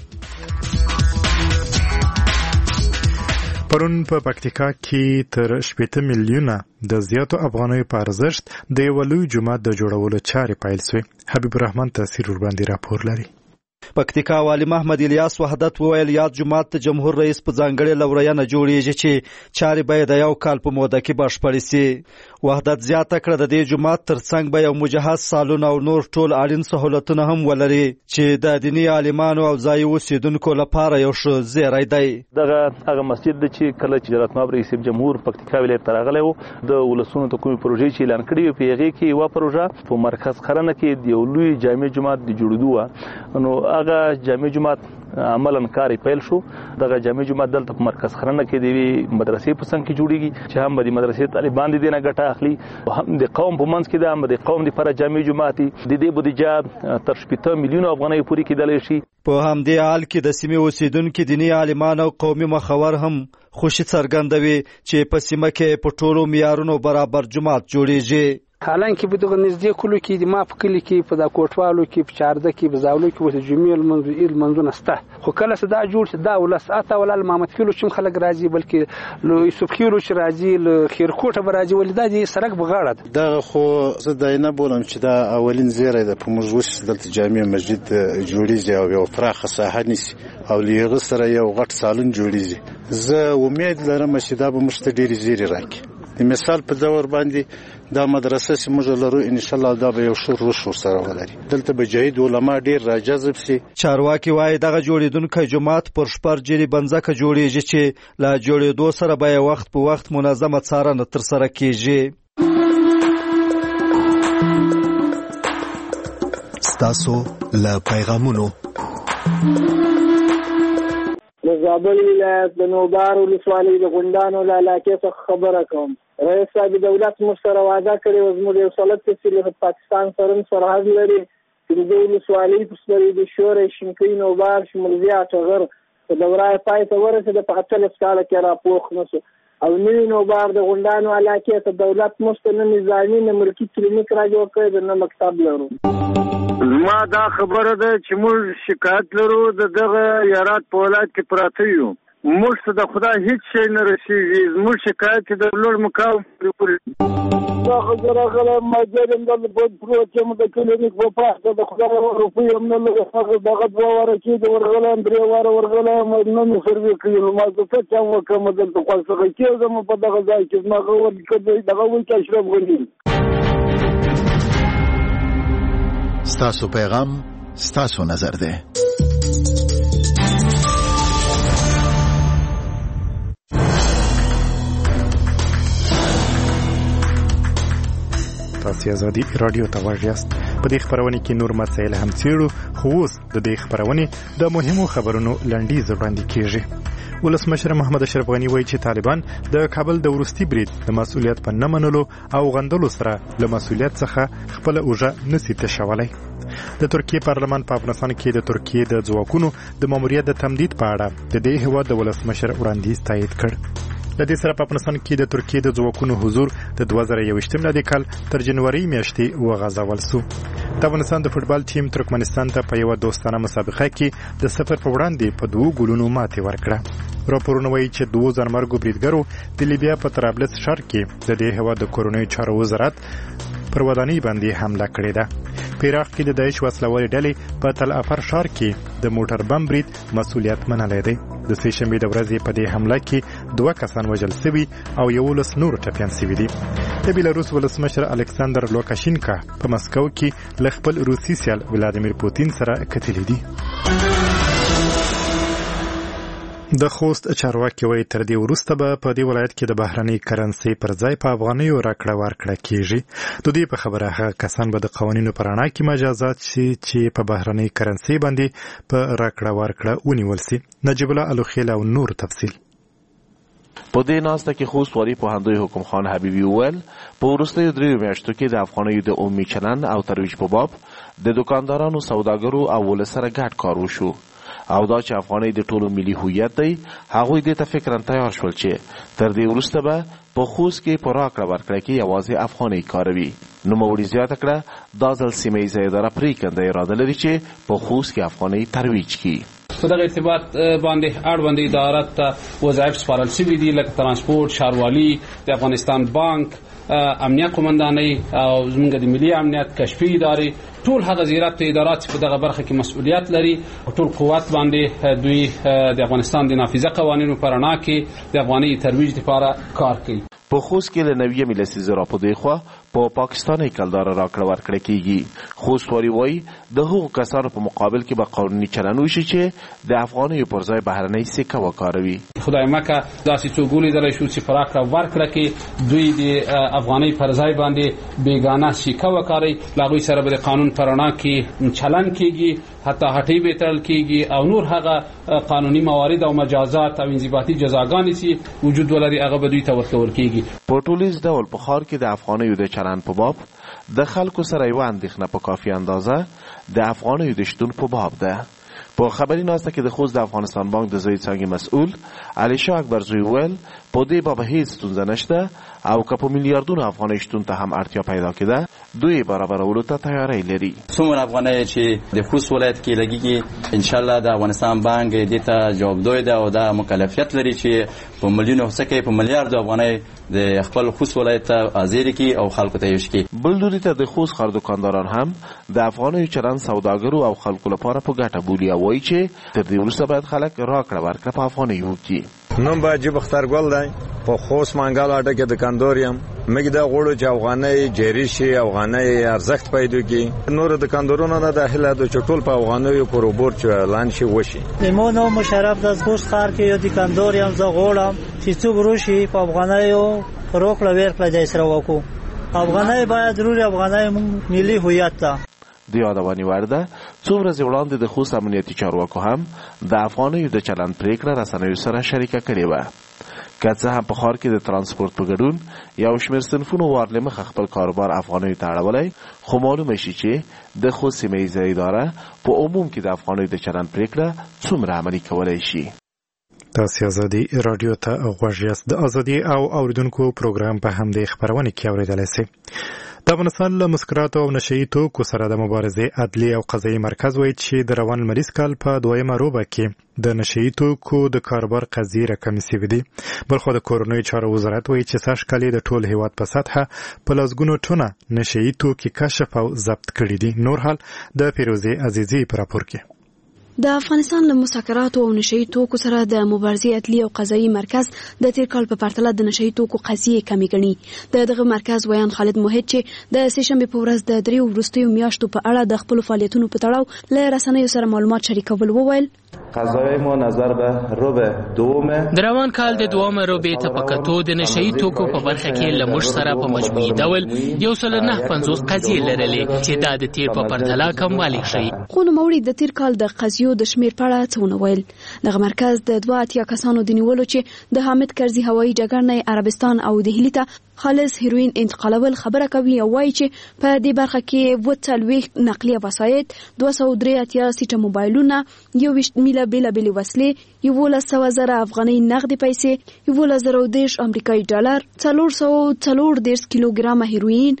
پرون په پکتیکا کې تر 80 میلیونه د زیاتو افغانیو په ارزښت د یو لوی جومات د جوړولو چارې پیل شوې. حبیب الرحمن تاثیر ورباندې راپور لري. پکتیکا والی محمد الیاس وحدت وویل یاد جومات ته جمهور رئیس په ځانګړې لورینه جوړیږي چې چارې به د یو کال په موده کې بشپړې سي. وحدت زیاته کړه د دې جومات ترڅنګ به یو مجهز سالون او نور ټول اړین سهولتونه هم ولري چې د دیني عالمانو او ځایي اوسیدونکو لپاره یو ښه زیری دی. دغه هغه مسجد دی چې کله چې حضرت ماب رئیس جمهور پکتیکا ولایت ته راغلی و د ولسونو ته کومې پروژې چې اعلان کړې وې په هغې کې یوه پروژه په مرکز خرنه کې د یو لوی جامع جومات د جوړېدو وه. نو هغه جامع جومات عملاً کار پیل شو. دغه جامع جومات دلته په مرکز خرنه کې د یوې مدرسې په څنګ کې جوړېږي چې هم به د مدرسې طالبان د دې نه ګټه اخلي او هم د قوم په منځ کې ده هم د قوم دپاره جامع جومات دي. د دې بودیجه تر 80 میلیونو افغانیو پورې کېدلی شي. په همدې حال کې د سیمې اوسیدونکي دیني عالمان او قومي مخور هم خوشي څرګندوي چې په سیمه کې په ټولو معیارونو برابر جومات جوړېږي. حالانکه په دغه نږدې کلو کې د ما په کلي کې په دا کوټوالو کې په چارده کې په زاولو کې وته جمعې لمنځونه شته، خو کله چې دا جوړ شي دا ولس اته ولا محمد خیلو چې خلک راځي بلکې له یوسف خیلو چې راځي له خیرکوټه به راځي ولې دا د سړک بغاړه ده. دغه خو زه دا نه بولم چې دا اولین زیری ده په موږ اوس دلته جامع مسجد جوړیږي او یو پراخه ساحه نیسي او له هغه سره یو غټ سالون جوړیږي. زه امید لرم چې دا به موږ ته ډېرې زیری راکړي. د مثال په ډول باندې دا مدرسه چې موږ لرو ان شاء الله دا به یو شور سره ولري. دلته به جهید علما ډیر راجذب شي. چارواکي وایي دغه جوړیدونکی جومات پر شپږ جري بنځکه جوړیږي چې لا جوړېدو سره به وخت په وخت منظمه څارنه ترسره کیږي. ستاسو له پیغامونو د زابل ولایت د نوبار ولسوالۍ د غونډانو له علاقې څخه خبره کوم. رئیس صاحب دولت موږ سره وعده کړې وه زموږ یو سلک چې له پاکستان سره سرحد لري چې د دې ولسوالۍ په سپرې د شورې شینکۍ نوبار شمولزي اټغر په دوره پای ته ورسېده په 18 کاله کې راپوخ نه شو او نوی نوبار د غونډانو علاقې ته دولت مشته نه نظامي نه ملکي کلینیک را جوړ کړی نه مکتب لرو. ما دا خبره ده چې موږ شکایت لرو د دغه یارات په ولایت کې پراته یو. موږ ته د خدای هیڅ شی نه رسیږي. زموږ شکایت د لوړ مقام پورې دا خبره غلا ماجرم د پروت چې د کلینیک په پاسه د خدای روپی هم نه لږه دغه دوه واره کې د ورغلم درې واره ورغلم نه مې سروي کړی. ما زه څه چا وکم دلته خاصه کېږم په دغه ځای کې ما غوړ کړی دغه وایي چې اشرف غنی. ستاسو پیغام ستاسو نظر ده. تاسو ازادي رادیو ته واژیاست. په دې خبرونه کې نور مسایل هم څېړو، خو اوس د دې خبرونه د مهمو خبرونو لنډیز وړاندې کیږي. ولسمشر محمد اشرف غنی وایي چې طالبان د کابل د وروستي برید د مسؤلیت په نه منلو او غندلو سره له مسؤلیت څخه خپل اوږه نسی تشولای. د ترکیه پارلمان په افغانستان کې د ترکیه د ځواکونو د ماموریت د تمدید په اړه د دې هیواد د ولسمشر وړاندیز تایید کړ. د دې سره په افغانستان کې د ترکیه د ځواکونو حضور د 2021 میلادي کال تر جنوري میاشتې وغځول شو. د افغانستان د فوتبال ټیم ترکمنستان ته په یو دوستانه مسابقه کې د 0 په وړاندې په 2 ګولونو ماتې ورکړه. راپورونه وایي چې 2 ځانمرګو بریدګرو د لیبیا په طرابلس ښار کې د دې هیواد د کورنیو چارو وزارت پر ودانۍ باندې حمله کړې ده. په عراق کې د داعش وسلوالې ډلې په تل افر ښار کې د موټر بم برید مسؤلیت منلی دی. د سې شنبې د ورځې په دې حمله کې 2 کسان وژل شوي او 11 نور ټپیان شوي دي. د بیلاروس ولسمشر الکساندر لوکاشینکا په مسکو کې له خپل روسي سیال ولادیمیر پوتین سره کتلي دي. د خوست چارواکي وایي تر دې وروسته به په دې ولایت کې د بهرنۍ کرنسۍ پر ځای په افغانیو راکړه ورکړه کیږي. د دې په خبره هغه کسان به د قوانینو په رڼا کې مجازات شي چې په بهرنۍ کرنسۍ باندې په راکړه ورکړه ونیول شي. نجیب الله الوخیل او نور تفصیل. په دې ناسته کې خوست والي پوهنځی حکم خان حبیبي وویل په وروستیو 3 میاشتو کې د افغانیو د عمومي چلند او ترویج په باب د دکاندارانو، سوداګرو او ولس سره ګډ کار وشو او دا چې افغانۍ د ټولو ملي هویت دی. هغوی دې ته فکرن تیار شول چې تر دې وروسته به په خوست کې په راکړه ورکړه کې یوازې افغانۍ کاروي. نوموړي زیاته کړه دا ځل سیمه ییزه اداره پرېکنده اراده لري چې په خوست کې افغانۍ ترویج کړي. په دغه ارتباط باندې اړوند ادارات ته وظایف سپارل شوي دي لکه ترانسپورت، ښاروالي، د افغانستان بانک، امنیت قومندانۍ او زموږ د ملي امنیت کشفي ادارې، ټول هغه زیرات ادارات په دغه برخه کې مسؤلیت لري او ټول قوت باندې دوی د افغانستان د نافذه قوانینو پر رڼا کې د افغاني ترویج لپاره کار کوي. په خوست کې له نوې ملسیزه را په دی خوا په پاکستاني کلدار راکړه ورکړه کیږي. خوست والي وایي د هغو کسانو په مقابل کې به قانوني چلند وشي چې د افغانیو پر ځای بهرنۍ سکه وکاروي. خدای مکه داسې څوک ولیدلی شو چې په راکړه ورکړه کې دوی د افغانۍ پر ځای باندې بیګانه سکه وکاروي. له هغوی سره به د قانون پر رڼا کې چلند کیږي، حتی هټۍ به تړل کیږي او نور هغه قانوني موارد او مجازات او انضباطي جزاګانې چې وجود ولري هغه به دوی ته ورکول کیږي. په ټولیز ډول په ښار کې د افغانیو د چلند په باب د خلکو سره یوه اندېښنه په کافي اندازه د افغانیو د شتون په باب ده. په خبري ناسته کې د خوست د افغانستان بانک د ځای څانګې مسؤل علي شاه اکبرزوی وویل په دې باب هیڅ ستونزه نشته او که په میلیاردونو افغانۍ شتون ته هم اړتیا پیدا کېده دوی برابرولو ته تیاری لري. څومره افغانۍ چې د خوست ولایت کې لګیږي انشاءالله د افغانستان بانک دې ته جوابدوی ده او دا مکلفیت لري چې په ملیونو څخه په میلیارډو افغانۍ د خپل خوست ولایت ته حاضر کی او خلکو ته یې شي. بل لوري ته د خوست ښار دکانداران هم د افغانیو چلند سوداګرو او خلکو لپاره په ګټه بولي او وایي چې تر دې وروسته باید خلک راکړه ورکړه په افغانۍ وکړي. نوم به جیب اختر ګل دی، په خوست منګل اډه کې دکاندار یم. موږ دا غواړو چې افغانۍ جاري شي، افغانۍ ارزښت پیدا کړي. نور دکاندارونو نه د هیله ده چې ټول په افغانیو پر اوبور چلان شي وشي. مو نو مشرف د خوست ښار کې یو دکاندار یم، زه غواړم چې څوک روشي په افغانیو روکړه ورکړه د سره وکړو. افغانۍ باید ضروري افغانۍ ملي هویت ده. د یادونې وړ ده څو ورځې وړاندې د خوست امنیتي چارواکو هم د افغانیو د چلند پرېکړه رسنیو سره شریکه کړې وه. که څه هم په ښار کې د ترانسپورت په ګډون یو شمېر صنفونو وار له مخه خپل کاروبار افغانیو ته اړولی، خو معلومه شي چې د خوست سیمه ییزه اداره په عموم کې د افغانیو د چلند پرېکړه څومره عملي کولی شي. تاسو ازادي رادیو ته غوږ یاست. د ازادي او اوریدونکو پروګرام په همدې خبرونه کې اوریدلای شئ. د افغانستان له مسکراتو او نشهیي توکو سره د مبارزې عدلي او قضایي مرکز وایي چې د روان لمریز کال په 2مه روبه کې د نشهیي توکو د کاروبار قضیې راکمې شوې دي. بلخو د کورنیو چارو وزارت وایي چې سږ کال د ټول هیواد په سطحه په لسګونو ټنه نشهیي توکي کشف او ضبط کړي دي. نور حال د فیروزې عزیزي په راپور کې. د افغانستان له مسکراتو او نشهیي توکو سره د مبارزې عدلي او قضایي مرکز د تیر کال په پرتله د نشهیي توکو قضیې کمې ګڼي. دغه مرکز ویان خالد موحد چې د سهشنبې په ورځ د 3 وروستیو میاشتو په اړه د خپل فعالیتونو په تړاو له رسنیو سره معلومات شریکول وویل قضایای ما نظر به روبه دومه د روان کال د 2مه روبې ته په کتو د نشهیي توکو په برخه کې له موږ سره په مجموعي ډول 150 قضیې لرلې چې دا د تیر په پرتله کموالی ښیي. خو نوموړي د تیر کال د قضیو د شمیر په اړه څه ونه ویل. دغه مرکز د 2 کسانو د نیولو چې د حامد کرزي هوایي ډګر نه عربستان او دهلي ته خالص هیروین انتقالول خبره کوي او وایي چې په دې برخه کې 40 نقلیه وسایط 283 سیټه موبایلونه 21 میله بیلابېلې وسلې 11,000 افغاني نغدي پیسې 11,010 امریکایي ډالر 440 کیلوګرام هیروین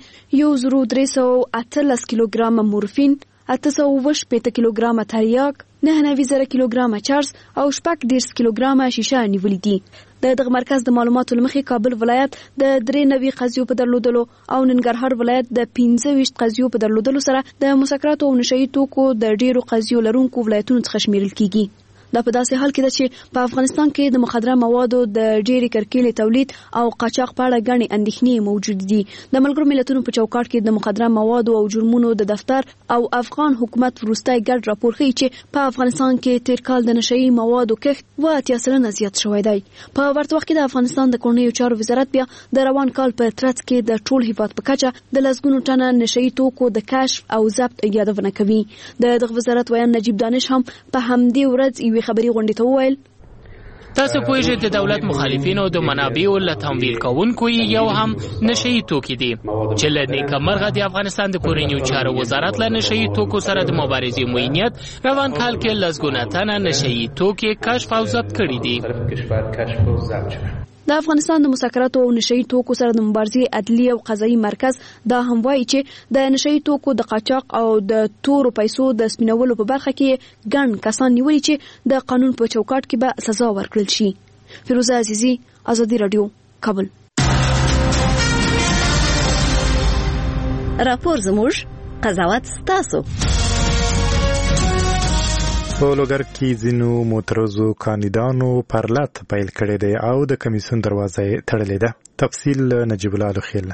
1318 کیلوګرام مورفین 850 کیلوګرام تریاک 9,000 کیلوګرام چرس او 40 کیلوګرام شیشه نیولې دي. دغه مرکز د معلوماتو لمخې کابل ولایت د 93 قضیو په درلودلو او ننګرهار ولایت د 25 قضیو په درلودلو سره د مسکراتو او نشهیي توکو د ډیرو قضیو لرونکو ولایتونو څخه شمیرل کیږي. دا په داسې حال کې ده چې په افغانستان کې د مخدره موادو د ډېرې کرکېلې تولید او قاچاق په اړه ګڼې اندېښنې موجود دي. د ملګرو ملتونو په چوکاټ کې د مخدره موادو او جرمونو د دفتر او افغان حکومت وروستی ګډ راپور ښیي چې په افغانستان کې تیر کال د نشهیي موادو کښت 80% زیات شوی دی. په ورته وخت کې د افغانستان د کورنیو چارو وزارت بیا د روان کال په ترڅ کې د ټول هیواد په کچه د لسګونو ټنه نشهیي توکو د کشف او ضبط یادونه کوي. دغه وزارت ویان نجیب دانش هم په همدې ورځ یوې خبري غونډې ته وویل تاسو پوهیږئ د دولت مخالفینو د منابعو له تمویل کوونکو یو هم نشهیي توکي دي چې له نیکمرغه د افغانستان د کورنیو چارو وزارت له نشهیي توکو سره د مبارزې معینیت روان کال کې لسګونه ټنه نشهیي توکي کشف او ضبط کړي دي. د افغانستان د مسکراتو او نشهیي توکو سره د مبارزې عدلي او قضایي مرکز دا هم وایي چې د نشهیي توکو د قاچاق او د تورو پیسو د سپینولو په برخه کې ګڼ کسان نیولي چې د قانون په چوکاټ کې به سزا ورکړل شي. فیروزه عزیزي، ازادي رادیو، کابل. راپور زموږ، قضاوت ستاسو. په لوګر کې ځینو معترضو کاندیدانو پرلط پیل کړی دی او د کمیسیون دروازه یې تړلې ده. تفصیل نجیب الله لخیل.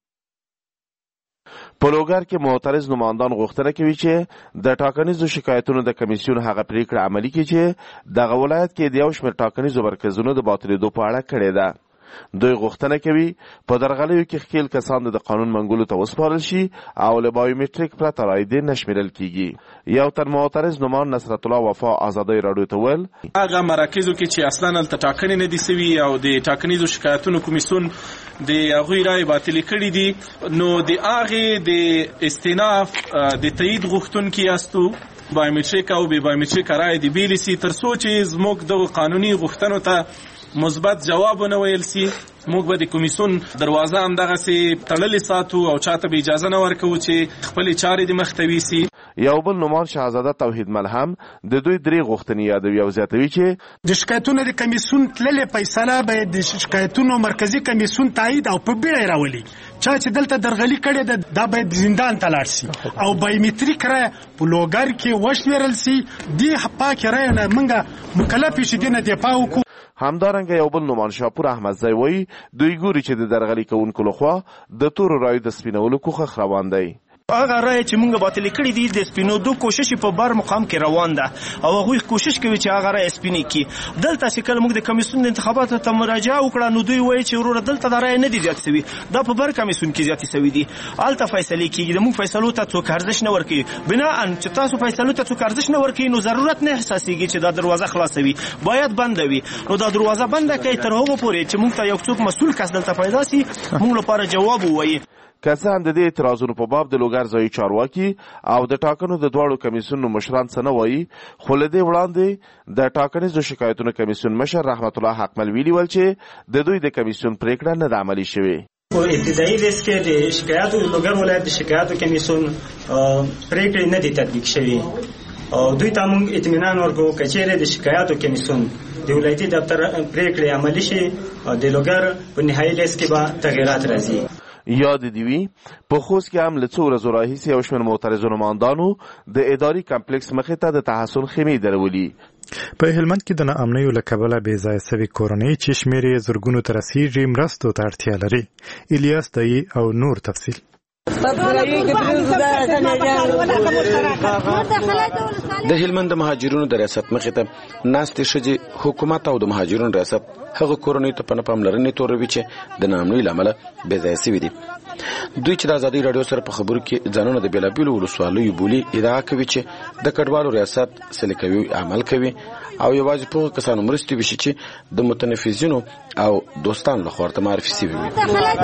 په لوګر کې معترض نمایندان غوښتنه کوي چې د ټاکنیزو شکایتونو د کمیسیون هغه پریکړه عملي کړي چې دغه ولایت کې د یو شمېر ټاکنیزو مرکزونو د باطلېدو په اړه کړې ده. دوی غوښتنه کوي په درغلیو کې ښکېل کسان د قانون منګولو ته وسپارل شي او له بایومټریک پرته رایې نه شمیرل کیږي. یو تن معترض نومان نصرت الله وفا ازادي رادیو ته ویل هغه مراکزو کې چې اصلا هلته ټاکنې نه دي سوي او د ټاکنیزو شکایتونو کمیسیون د هغوی رایې باطلې کړي دي، نو د هغې د استیناف د تایید غوښتونکي یاستو بایومټریک او بې بایومټریک رایې د بیلې سي تر څو چې زموږ دغو قانوني غوښتنو ته مثبت جواب ونه ویل سي. موږ به د کمیسیون دروازه همدغسې تړلې ساتو او چاته به اجازه نه ورکوو چې خپلې چارې د مخ ته ویسي. یو بل نومان شهزاده توحید ملهم د دوی 3 غوښتنې یادوي او زیاتوي چې د شکایتونو د کمیسیون تللې فیصله باید د شکایتونو مرکزی کمیسیون تایید او په بیړه راولي. چا چې دلته درغلي کړې ده دا باید زندان ته لاړ سي او بایومټریک رایه په لوګر کې وشمیرل سي. دې پاکې رایه نه موږ مکلف یو چې دې نه دفاع وکړو. همدارنګه یو بل نومان شاپور احمدزی وایي دوی ګوري چې د درغلي کوونکو لخوا د تورو رایو د سپینولو کوښښ روان دی. هغه رایه چې موږ باطل کړی دي د سپینودو کوشش په بر مقام کې روان ده او هغوی کوشش کوي چې هغه رایه سپینې کړي. دلته چې کله موږ د کمیسیون د انتخاباتو ته مراجعه وکړه نو دوی وایي چې وروره دلته د رایه نه دي زیات سوي، دا په بر کمیسیون کې زیاتې سوي دي. هلته فیصلې کېږي، د موږ فیصلو ته څوک ارزش نه ورکوي. بناء چې تاسو فیصلو ته څوک ارزش نه ورکوي نو ضرورت نه احساسېږي چې دا دروازه خلاصوي، باید بنده وي. نو دا دروازه بنده کړئ تر هغو پورې چې موږ ته یو څوک مسؤل کس دلته پیدا سي موږ لپاره جواب ووایي. که څه هم د دې اعتراضونو په باب د لوګر ځایي چارواکي او د ټاکنو د دواړو کمیسیونو مشران څه نه وایي، خو له دې وړاندې د ټاکنیزو شکایتونو کمیسیون مشر رحمت الله حقمل ویلي ول چې د دوی د کمیسیون پریکړه نه ده عملي شوې. په ابتدایي لیست کې د شکایاتو لوګر ولایت د شکایاتو کمیسیون پریکړې نه دي تطبیق شوې او دوی ته موږ اطمینان ورکوو که چیرې د شکایاتو کمیسیون د ولایتي دفتر پریکړې عملي شي د لوګر په نهایي لیست کې به تغییرات راځي. یاد دی وی په خوست کې هم له څو ورځو راهیسې یو شمېر معترضو نمایندانو د اداري کمپلیکس مخې ته د تحصن خیمې درولي. په هلمند کې د ناامنیو له کبله بې ځایه سوي کورنۍ چې شمېر یې زرګونو ته رسیږي مرستو ته اړتیا لري. الیاس دایي او نور تفصیل. د هلمند د مهاجرونو د ریاست مخې ته ناستې ښځې حکومت او د مهاجرونو ریاست هغه کورنۍ ته په نه پاملرنې توروي چې د ناامنۍ له امله بې ځایه سوي دي. دوی چې د ازادۍ راډیو سره په خبرو کې ځانونه د بېلابېلو ولسوالیو بولي، ادعا کوي چې د کډوالو ریاست سلیقوي عمل کوي او یوازې په هغو کسانو مرستې وشي چې د متنفذینو او دوستانو لخوا ورته معرفي سوي وي.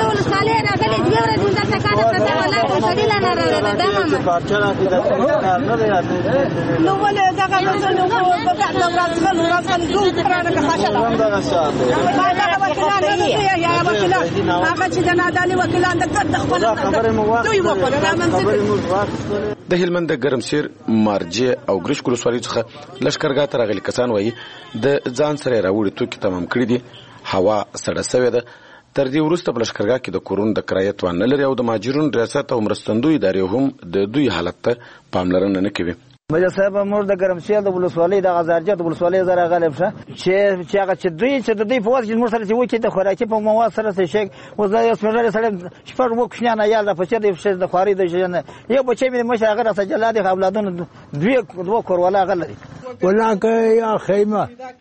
د هلمند د ګرمسیر، مارجې او ګرشک ولسوالۍ څخه لښکرګاه ته راغلي کسان وایي د ځان سره یې راوړي توکي تمام کړي دي. هوا سړه سوې ده. تر دې وروسته په لښکرګاه کې د کورونو د کرایې توان نه لري او د مهاجرونو ریاست او مرستندوی ادارې هم د دوی حالت ته پاملرنه نه کوي. مجلس صاحب موږ د ګرمسیر د ولسوالۍ د غزارجه د ولسوالۍ زره غالب شه چې هغه چې دوی په واسطه موږ سره چې وکړي د خوراکي په مواد سره څه شي وزای اسمرال سره شپږ وو کښنه یا د فشار د فشار د خواري د جن یو بچی مې مشه هغه راځي جلاد اولادونو دوه کورواله غلري ولاکه یا خیمه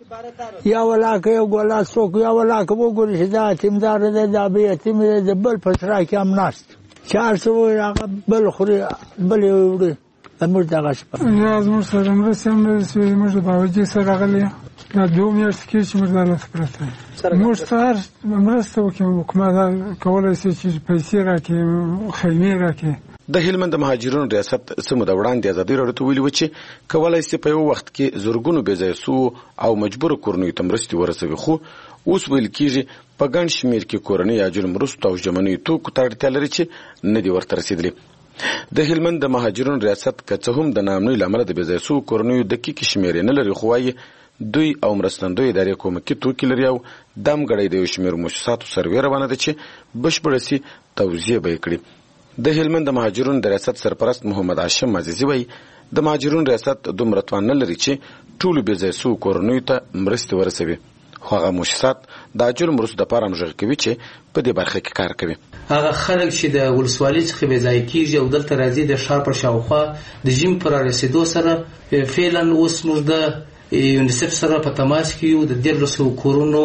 یا ولاکه یو ګولا څوک یا ولاکه وګوري چې دا تیمدار د دابې تیم د بل پسرا کې هم ناست 400 هغه بل خوري بل وړي امر دغه شپه یا زموږ سره مرسته هم رسوي. موږ د باوجي سره راغلي دا 2 میاشتې کې چې موږ دلته پرته موږ ته مرسته وکړو. حکومت کولی شي چې پیسې راکړي، خیمې راکړي. د هلمند د مهاجرونو ریاست څه موده وړاندې ازادۍ راډیو ته ویلي و چې کولی شي په یو وخت کې زرګونو بې ځایه سوو او مجبورو کورنیو ته مرستې ورسوي، خو اوس ویل کېږي په ګڼ شمېر کې کورنۍ عاجل مرستو او ژمنیو توکو ته اړتیا لري چې نه دي ورته رسېدلي. د هلمند د مهاجرونو ریاست که څه هم د ناامنۍ له امله د بې ځایه سوو کورنیو دقیقې شمېرې نه لري، خو وایي دوی او مرستندوی ادارې کومکي توکي لري او دم ګړی د یو شمېر مؤسساتو سروې روانه ده چې بشپړه سي توزیع به یې کړي. د هلمند د مهاجرونو د ریاست سرپرست محمد هاشم عزیزي وایي د مهاجرونو ریاست دومره توان نه لري چې ټولو بې ځایه سوو کورنیو ته مرستې ورسوي، خو هغه مؤسسات د عاجلو مرستو دپاره همغږي کوي چې په دې برخه کې کار کوي. هغه خلک چې د ولسوالۍ څخه بې ځایه کېږي او دلته راځي د ښار پر شاوخوا د ژمي په رارسېدو سره فعلا اوس موږ د یونیسف سره په تماس کې یو. د 1300 کورونو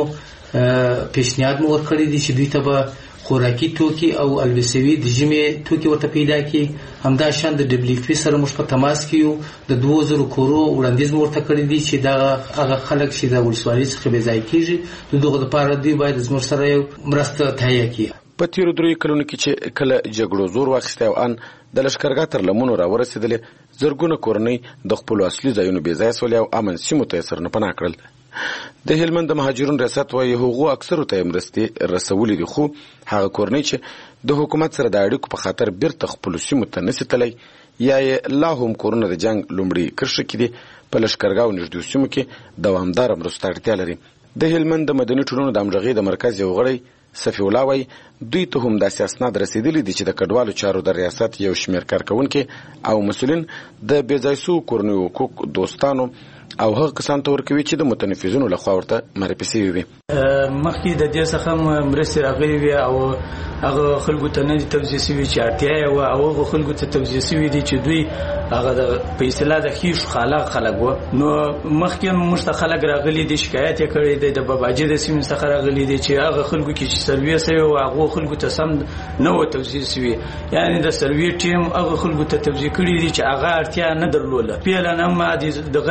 پیشنهاد مو ورکړی دی چې دوی ته به خوراکي توکي او البسوي د ژمي توکي ورته پیدا کړي. همداشان د WFP سره موږ په تماس کې یو. د 2000 کورو وړاندیز مو ورته کړی دی چې دا هغه خلک چې د ولسوالۍ څخه بې ځایه کېږي د دغه لپاره دوی باید زموږ سره یو مرسته تهیه کړي. په تیرو 3 کلونو کې چې کله جګړو زور واخیستی او ان د لښکرګاه تر لمنو راورسېدلې زرګونه کورنۍ د خپلو اصلي ځایونو بې ځایه سولې او امن سیمو ته یې سرنپناه کړل. د هلمند د مهاجرونو ریاست وایي هغو اکثرو ته یې مرستې رسولې دي، خو هغه کورنۍ چې د حکومت سره د اړیکو په خاطر بیرته خپلو سیمو ته نسي تللی یا یې لا هم کورونه د جنګ لومړي کرښه کې دي په لښکرګاه او نږدې سیمو کې دوامداره مرستو ته اړتیا لري. د هلمند د مدني ټولنو د همغږۍ د مرکز یو غړی صفي الله وایي دوی ته هم داسې اسناد رسېدلي دي چې د کډوالو چارو د ریاست یو شمېر کارکوونکي او مسؤلین د بې ځایه سوو کورنیو حقوق دوستانو او هغه کسان ته ورکوي چې د متنفذینو لخوا ورته معرفي سوي وي. مخکې د دې څخه مرستې راغلي وي او هغه خلکو ته نه دي توزیع سوي چې اړتیا یې وه او هغه خلکو ته توزیع سوي دي چې دوی هغه په اصطلاح د ښیښ خلک وه. نو مخکې موږ ته خلک راغلي دي، شکایت یې کړی دی د باباجي د سیمې څخه راغلي دي چې هغه خلکو کې چې سروې سوی وه هغو خلکو ته سم نه وه توزیع سوي، یعنې د سروې ټیم هغه خلکو ته توزیع کړي دي چې هغه اړتیا نه درلوده. فعلا هم دغه راغلي دي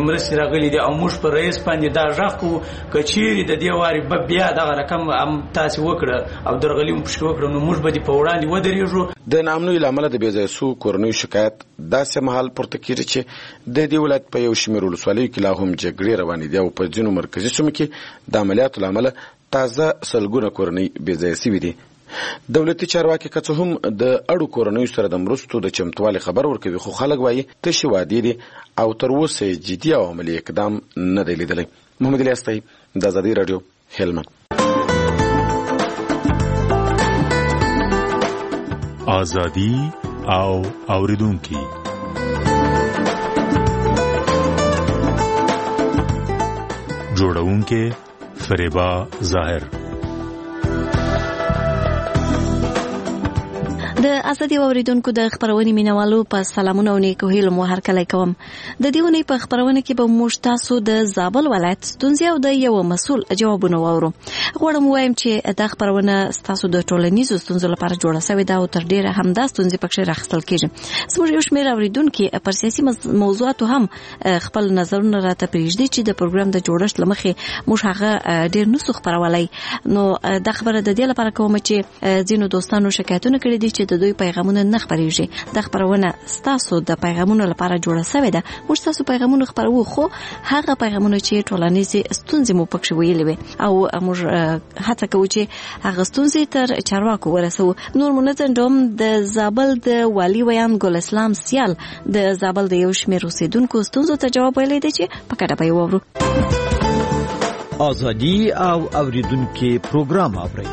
مرستې راغلي دي او موږ په رئیس باندې دا غږ کوو که چیرې د دې وارې بیا دغه رقم تاسې وکړه او درغلي مو پشکې وکړه نو موږ به دې په وړاندې ودرېږو. د ناامنۍ له امله د بېځایه سوو کورنیو شکایت داسې مهال پورته کېږي چې د دې ولایت په یو شمېر ولسوالیو کې لا هم جګړې روانې دي او په ځینو مرکزي سیمو کې د عملیاتو له امله تازه سلګونه کورنۍ بېځایه سوي دي. دولتي چارواکي که څه هم د اړو کورنیو سره د مرستو د چمتووالي خبر ورکوي خو خلک وایي تشې وعدې دي او تر اوسه یې جدي او عملي اقدام نه دی لیدلی. محمد الیاس طیب، د ازادي راډیو، هلمند. ازادي او اوریدونکي جوړونکي فریبا ظاهر. د ازادي اوریدونکو د خبرونې مینوالو په سلامونه او نیکو هیلو مو هرکلی کوم. د دې ونې په خبرونه کې به موږ تاسو د زابل ولایت ستونزې او د یو مسؤل جوابونه واورو. غواړم وایم چې دا خبرونه تاسو د ټولنیزو ستونزو لپاره جوړه شوې ده او تر ډیره همدا ستونزې پکې راخستل کیږي. زموږ یو شمېر اوریدونکي پر سیاسي موضوعاتو هم خپل نظرونه راته پرېږدي چې د پروګرام د جوړښت له مخې موږ هغه ډیر نسو خبرولای. نو دا خبره د دې لپاره کوم چې ځینو دوستانو شکایتونه کړي دي چې د دوی پیغامونه نه خپرېږي. دا خبرونه ستاسو د پیغامونو لپاره جوړه شوې ده. موږ تاسو پیغامونه خپروو خو هغه پیغامونه چې ټولنیزې ستونزې مو پکې ویلې وي او موږ هڅه کوو چې هغه ستونزې تر چارواکو ورسوو. نور منځنډوم د زابل د والي ویان ګل اسلام سیال د زابل د یو شمېر اوسیدونکو ستونزو ته جواب ویلی دی چې په کډه به یې واورو. ازادي او اوریدونکي پروګرام اورئ.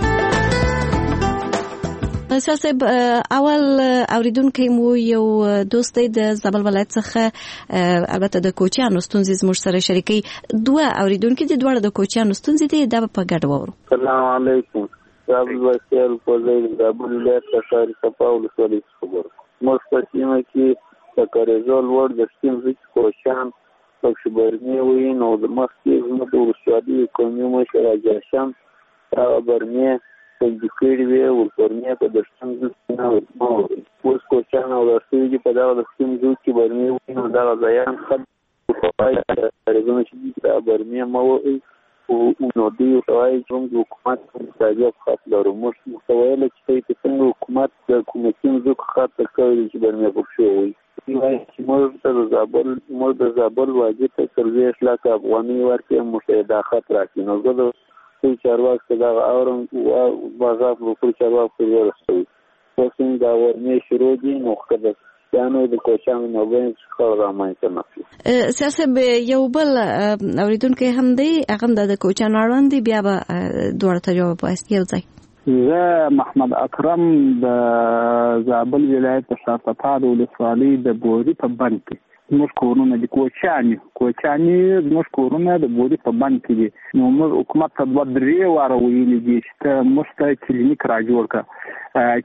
صاحب اول اوریدونکي مو یو دوست دی د زابل ولایت څخه البته د کوچیانو ستونزې زموږ سره شریکي. دوه اوریدونکي دي، دواړه د کوچیانو ستونزې دي. دا په ګډه واورو. السلام علیکم. زابل وسیل په ځای زابل ولایت ښار صفا ولسوالۍ خبر. موږ په سیمه کې د کاریزول ور د ستونزې کوچیان پکې برني وي نو د مخکې زموږ د ولسوالۍ قومي مشر راجاشم برني ذکر وی ورپورنه په دشتم نه اوس کوچان او رسېږي په دا د ستونزو کې برمي نو دا ځایان خد رزونه چې دا برمي مو او نو دی توای چې د حکومت مستجاب خاص لرو مستویل چې څنګه حکومت د کومېسین زو خاطر کوي چې برمي پکښوي چې موږ د زابل واجب ته سرویس لاکه افغاني ورکه مشاهدات راکې نو زه د چارواک څخه اورم او بازار په چارواک پورې ورسوي. اوسین دا ورني شروع دي نو کده یانو د کوچانو نو به خبره مې نه سیاست یو بل اوریدونکو هم دی هغه د کوچانو اړوند بیا به دوړ ته جواب وایي یو ځای. زه محمد اکرم د زابل ولایت شاطفا د ولسوالۍ د بوري په بند کې زموږ کورونه د کوچاني زموږ کورونه د بوري په بند کې دي. نو موږ حکومت ته دوه درې واره ویلي دي چې موږ ته کلینیک را جوړ کړه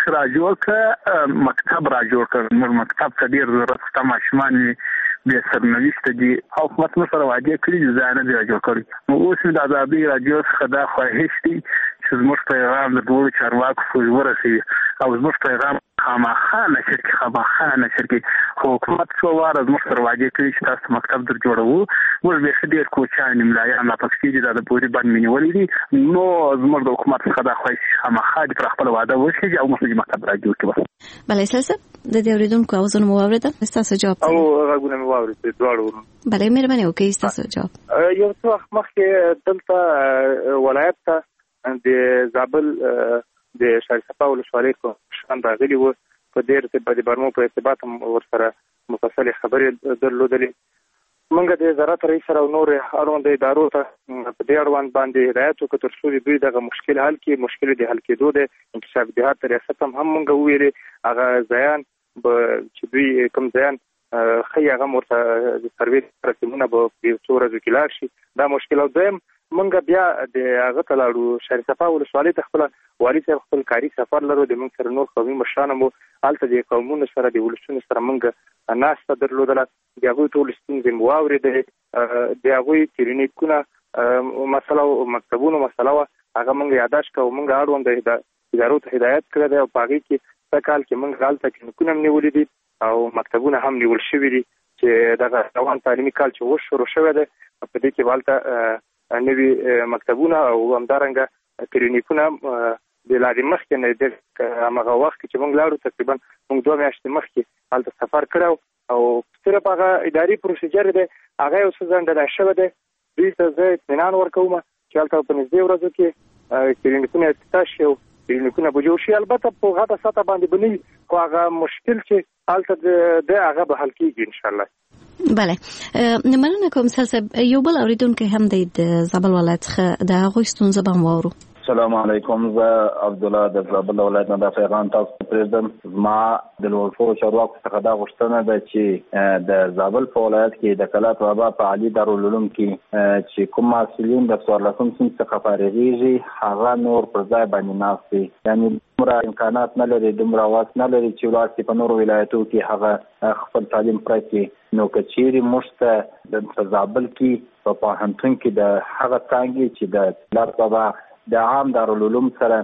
مکتب را جوړ کړه. موږ مکتب ته ډېر ضرورت شته، ماشومان بې سرنوشته دي او حکومت موږ سره وعدې کړي دي ځای نه دی را جوړ کړی. نو اوس د ازادۍ راډیو څخه دا خواهش دی چې زموږ پیغام د ټولو چارواکو پورې ورسوي او زموږ پیغام خامخا نشر کړي. خو حکومت څو واره زموږ سره وعدې کړي چې تاسو مکتب در جوړوو. موږ بیخي ډېر کوچیان ملایان راپکې دي دا د بوري بند مې نیولي دي. نو زموږ د حکومت څخه دا خواهش خامخا دي پر خپله وعده وشي او موږ مکتب را جوړ کړو. بله ساسه د دې اوریدونکو اوازونه مو واورېدل، ستاسو جواب او غږونه مې واورېدل دواړو. بله مهرباني وکړئ ستاسو جواب. یو څه وخت مخکې دلته ولایت ته د زابل د شارصفا ولسوالۍ کوشان راغلي وو. په دې د برمو په ارتباط ورسره مفصل خبرې درلودلې. موږ د وزارت رئیس او نور اړوند ادارو ته په دې اړوند باندې هدایت وکړ تر څو دوی دغه مشکل حل کړي. مشکل د حل کېدو د انکشاف جهات ریاست هم موږ ویلې هغه ځایان چې دوی کوم ځایان خي هغه مرته د سرویس رسمونه به په څو ورځو کې لاړ شي. دا مشکل او دویم موږ بیا د هغه ته لاړو شارصفا ولسوالۍ ته خپل والي صاحب خپل کاري سفر لرو د موږ سره نور قومي مشران مو هلته د قومونو سره د ولسونو سره موږ ناسته درلودله. د هغوی ټول ستونزې مو واورېدلې. د هغوی کلینیکونه مسله او مکتبونو مسله وه هغه موږ یاداشت کوو. موږ اړوند ادارو ته هدایت کړی دی او په هغې کې په کال کې موږ هلته کلینیکونه هم نیولي دي او مکتبونه هم نیول شوي دي. چې دغه روان تعلیمي کال چې شروع شوی دی په دې کې والته نوي مکتبونه او همدارنګه کلینیکونه د لارې مخکې نه د هغه وخت چې موږ لاړو تقریبا موږ 2 میاشتې مخکې هلته سفر کړو او صرف هغه اداري پروسیجر دی هغه یو څه ځنډ شوی دی. دوی ته زه اطمینان ورکوم چې هلته په نږدې ورځو کې کلینیکونه افتتاح شي او کلینیکونه به جوړ شي. البته په غټه سطح باندې به نه وي خو هغه مشکل چې هلته د هغه به حل کېږي انشاءالله. بله مننه کوم صاحب. یو بل اوریدونکی هم دی د زابل ولایت څخه د هغوی ستونزه به هم واورو. السلام علیکم. زه عبدالله د زابل ولایت نه د پیغام تاسو پرېږدم. زما د لوړفو چارواکو څخه دا غوښتنه ده چې د زابل په ولایت کې د کلات بابا په عالي دارالعلوم کې چې کوم محصلین د 14 صنف څخه فارغېږي هغه نور پر ځای باندې ناست دي، یعنې دومره امکانات نه لري، دومره واس نه لري چې ولاړ شي په نورو ولایتو کې هغه خپل تعلیم پوره کړي. نو که چیرې موږ ته د زابل کې په پوهنتون کې د هغه څانګې چې د کلات بابا د عام دارالعلوم سره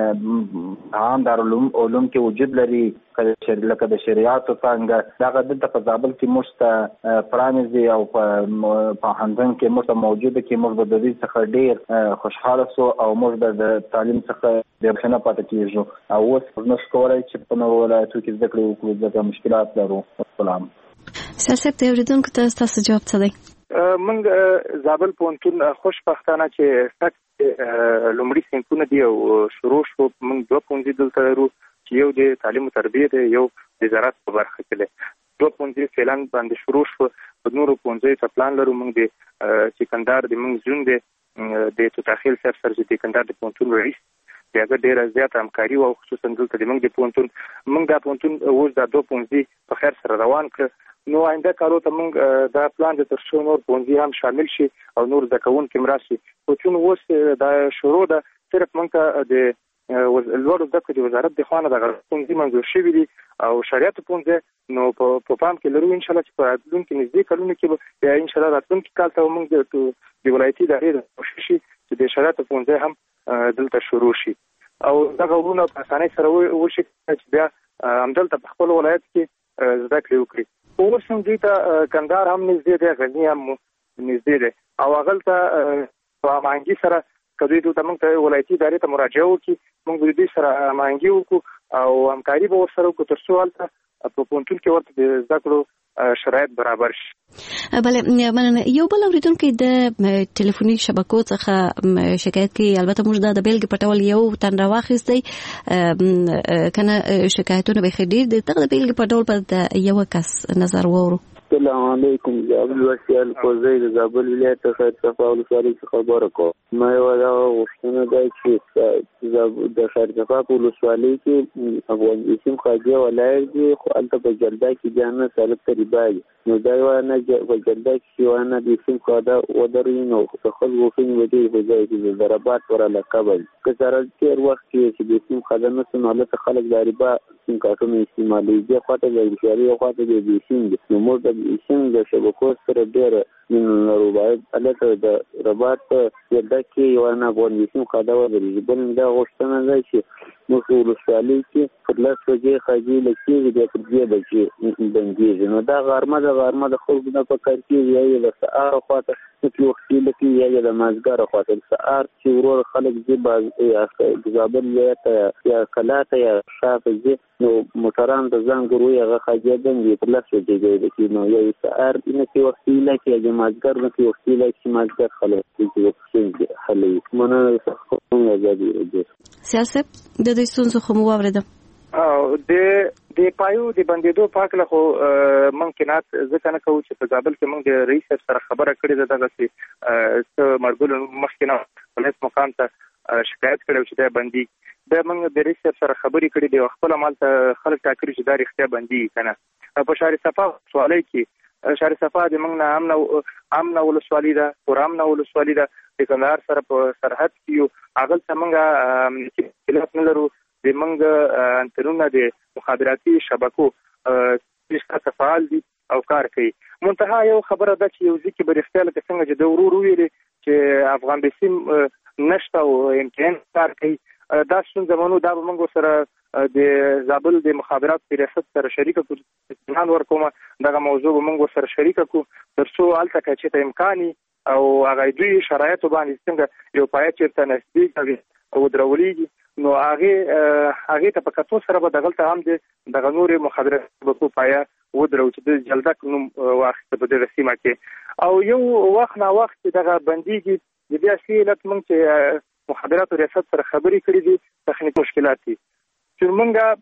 عام دارالعلوم کې وجود لري لکه د شریعاتو څانګه دغه دلته په زابل کې موږ ته پرانیزي او په پوهنتون کې موږ ته موجوده کې موږ به د دې څخه ډېر خوشحاله سو او موږ د تعلیم څخه ډېر ښه نه پاتې کېږو او اوس موږ نشو کولی چې په نورو ولایتو کې زده کړې وکړو ځکه مشکلات لرو. السلام. سیاست د اوریدونکو ته ستاسو جواب څه دی؟ موږ زابل پوهنتون خوشبختانه چې لومړي صنفونه دي او شروع شو. موږ 2 پوهنځي دلته لرو چې یو د تعلیم او تربیه دی، یو د زراعت په برخه کې دی. 2 پوهنځي فعلا باندې شروع شو. په نورو پوهنځیو ته پلان لرو. موږ د سکندر د موږ زون د توتاخیل صاحب سره چې سکندر د پوهنتون رئیس دی هغه ډېره زیاته همکاري او خصوصا دلته د موږ د پوهنتون دا پوهنتون اوس دا 2 پوهنځي په خیر سره روان کړ. نو آینده کارو ته موږ دا پلان د تر څو نور پوهنځي هم شامل شي او نور زده کوونکي هم راشي. خو چون اوس دا شروع ده صرف موږ ته د لوړو زده کړو د وزارت د خوا نه دغه پوهنځي منظور شوي دي او شریعت پوهنځي نو په پام کې لرو انشاءالله چې په راتلونکي نږدې کلونو کې به بیا انشاءالله راتلونکي کال ته موږ د ولایتي ادارې د کوشش شي چې د شریعت پوهنځي هم دلته شروع شي او دغه ورونه په اسانۍ سره وشي چې بیا همدلته په خپل ولایت کې زده کړې وکړي. اوس هم دوی ته کندهار هم نږدې دی، غزني هم نږدې دی او هغلته په هماهنګي سره که دوی دلته موږ ته ولایتي ادارې ته مراجعه وکړي موږ به د دوی سره هماهنګي وکړو او همکاري به ورسره وکړو تر څو هلته په پوهنتون کې ورته د زده کړو شرایط برابر شي. بله مننه. یو بل اوریدونکی د ټلیفوني شبکو څخه شکایت کوي. البته موږ د بیلګې په ډول یو تن راواخیستی کنه شکایتونه به ډېر دي. دغه د بیلګې په ډول به د یو کس نظر واورو. السلام علیکم. زابل وسیال فوزی د زابل ولایت خیر صفا ولسوالۍ څخه خبره کوم. ما یو دا غوښتنه ده چې د خیر صفا په ولسوالۍ کې افغانستان خاجه ولایت دی خو هلته په جلده کې بیا نه سړک تقریبا نو دا یو نه په جلده کې یو نه د سیم خاده ودرې نو د خلکو فین ودی په ځای کې ضربات پر لقبل که سره تیر وخت کې چې د سیم خاده نه سناله خلک ضربه سیم کارتونه استعمالي دي خاطر د اشاره خاطر د سیم نو موږ د سیم د شبکو سره ډیر نو باید البته د رباط جلده کې یو نه افغانستان خاده ودرې بل دا غوښتنه ده چې موږ ولسوالۍ کې پر لاس وجې خاجي لکې د پرځې بچي بنګیږي نو دا غرمه د خلکو نه په کار کې یا د سهار خواته چې وخت لکې یا د مازګر خواته سهار چې ورور خلک دې باز زابل یا کلاته یا شاته دې نو موټران د زنګ هغه خاجي بنګي پر لاس وجې لکې نو یا سهار نه وخت لکې د مازګر نه وخت لکې مازګر خلک چې خلک مننه څنګه ځي سیاست د دې ستونزو خو مو واورېدم او د پایو د بندیدو پاک له خو ممکنات ځکه نه کوو چې په زابل کې موږ د رئیس سره خبره کړې ده دغه چې مرګول مخکې نه پولیس مقام ته شکایت کړو چې دا بندي د موږ د رئیس سره خبرې کړې دي خپل عمل ته خلک ټاکلي چې دا رښتیا بندي کنه په شهر صفا سوالي کې شهر صفا د موږ نه امن ولسوالۍ ده پرام نه ولسوالۍ ده د کندهار سره په سرحد کې هغه څنګه خلاف نه لرو د منګ انترونه د مخابراتي شبکو چې فعال دي او کار کوي منتها یو خبره ده چې یو ځکه برښتیا لکه څنګه چې د ورور ویلي چې افغان بسیم نشته او امکان کار کوي دا ستونزه منو دا به موږ سره د زابل د مخابرات ریاست سره شریک کو اطمینان ورکوم دغه موضوع به موږ سره شریک کو ترڅو الته چې ته امکاني او هغه دوی شرایط باندې څنګه یو پای چیرته نسبی کوي او درولېږي نو هغه ته په کتو سره به دغلته هم د غنور مخابرات په کو پایا ودرو چې د جلدک نوم واخیسته په دغه سیمه کې او یو وخت نا وخت دغه بنديږي د بیا سیلت موږ چې مخابرات ریاست سره خبرې کړې دي تخنیکی مشکلات دي چې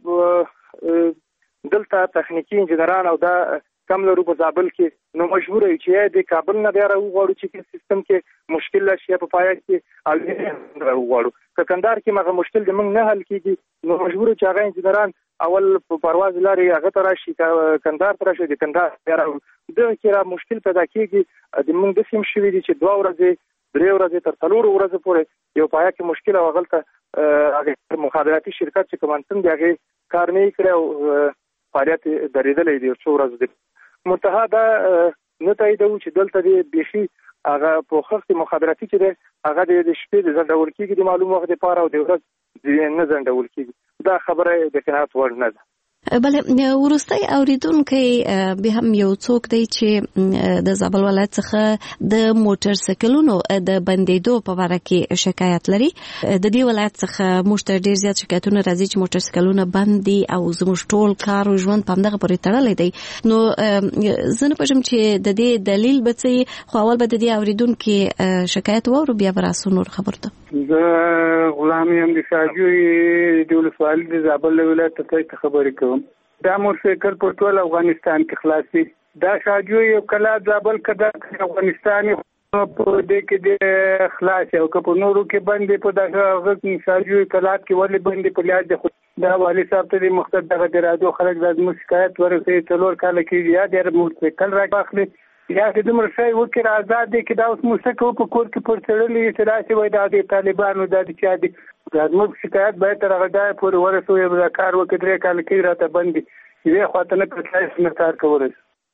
موږ دلته تخنیکی انجنیران او دا کم لرو په زابل کې نو مجبور یو چې د کابل نه بیا راوغواړو چې سیستم کې مشکل شي په پای کې او راوغواړو که کندهار کې مغه مشکل د موږ نه حل کیږي نو مجبور چې هغه انجنیران اول په پرواز لاري هغه تر شي کندهار تر شي د کندهار بیا دغه کې را مشکل پیدا کیږي د موږ د سیم شوی دي چې 2 ورځې 3 ورځې تر 4 ورځې پورې یو پای کې مشکل او غلطه هغه مخابراتي شرکت چې کومنتن دی هغه کار نه کړو فعالیت درېدلې دي 4 ورځې منتها دا نه تایید و چې دلته دی بيخي هغه په خصوصي مخابراتي کې دی هغه د شپې د ځندول کېږي د معلومه وخت لپاره او د ورځ نه ځندول کېږي دا خبره د قناعت وړ نه ده بله ورستۍ اوریدونکي به هم یو څوک دی چې د زابل ولایت څخه د موټر سایکلونو د بندیدو په اړه کې شکایت لري د دې ولایت څخه موږ ډیر زیات شکایتونه راځي چې موټر سایکلونه بند دي او زموږ ټول کار او ژوند په همدغه پورې تړلی دی نو زه نه پوهیږم چې د دې دلیل به څه خو اول به د دې اوریدونکي شکایت واورو بیا به راسو نور خبرو ته زه غلام یم د شاجوی د ولسوالۍ د زابل ولایت ته خبرې کوم دا موټرسایکل په ټول افغانستان کې خلاصي دا شاجوی یو کلا زابل کدا افغانستاني په دې کې د خلاص او په نورو کې باندې په دغه شاجوی کلات کې ولې باندې په لیاد د دا والی صاحب ته مقصد دغه درادو خلک د شکایت ورسې څلور کال کې یا د موټرسایکل راخلي یا د مرشای وکړه آزاد دي کې دا اوس موسیقي په کور کې پر چړلې چې راشي وای د طالبانو د چا دي زموږ شکایت به تر هغه ځای پورې ورسوي به کار وکړي کال کې راته بندي یې خاطر نه پټای نه کار کول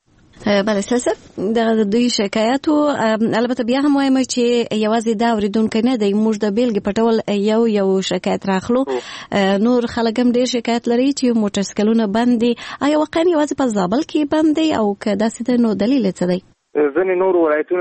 بله سلسله د دوی شکایتو البته بیا هم وایم چې یوازې دا اوریدونکي نه دی موږ د بیلګې په ډول یو شکایت راخلو نور خلک هم ډېر شکایت لري چې موټر سایکلونه بند دي آیا واقعا یوازې په زابل کې بند دي او که داسې ده نو دلیل څه دی ځینې نور ولایتونو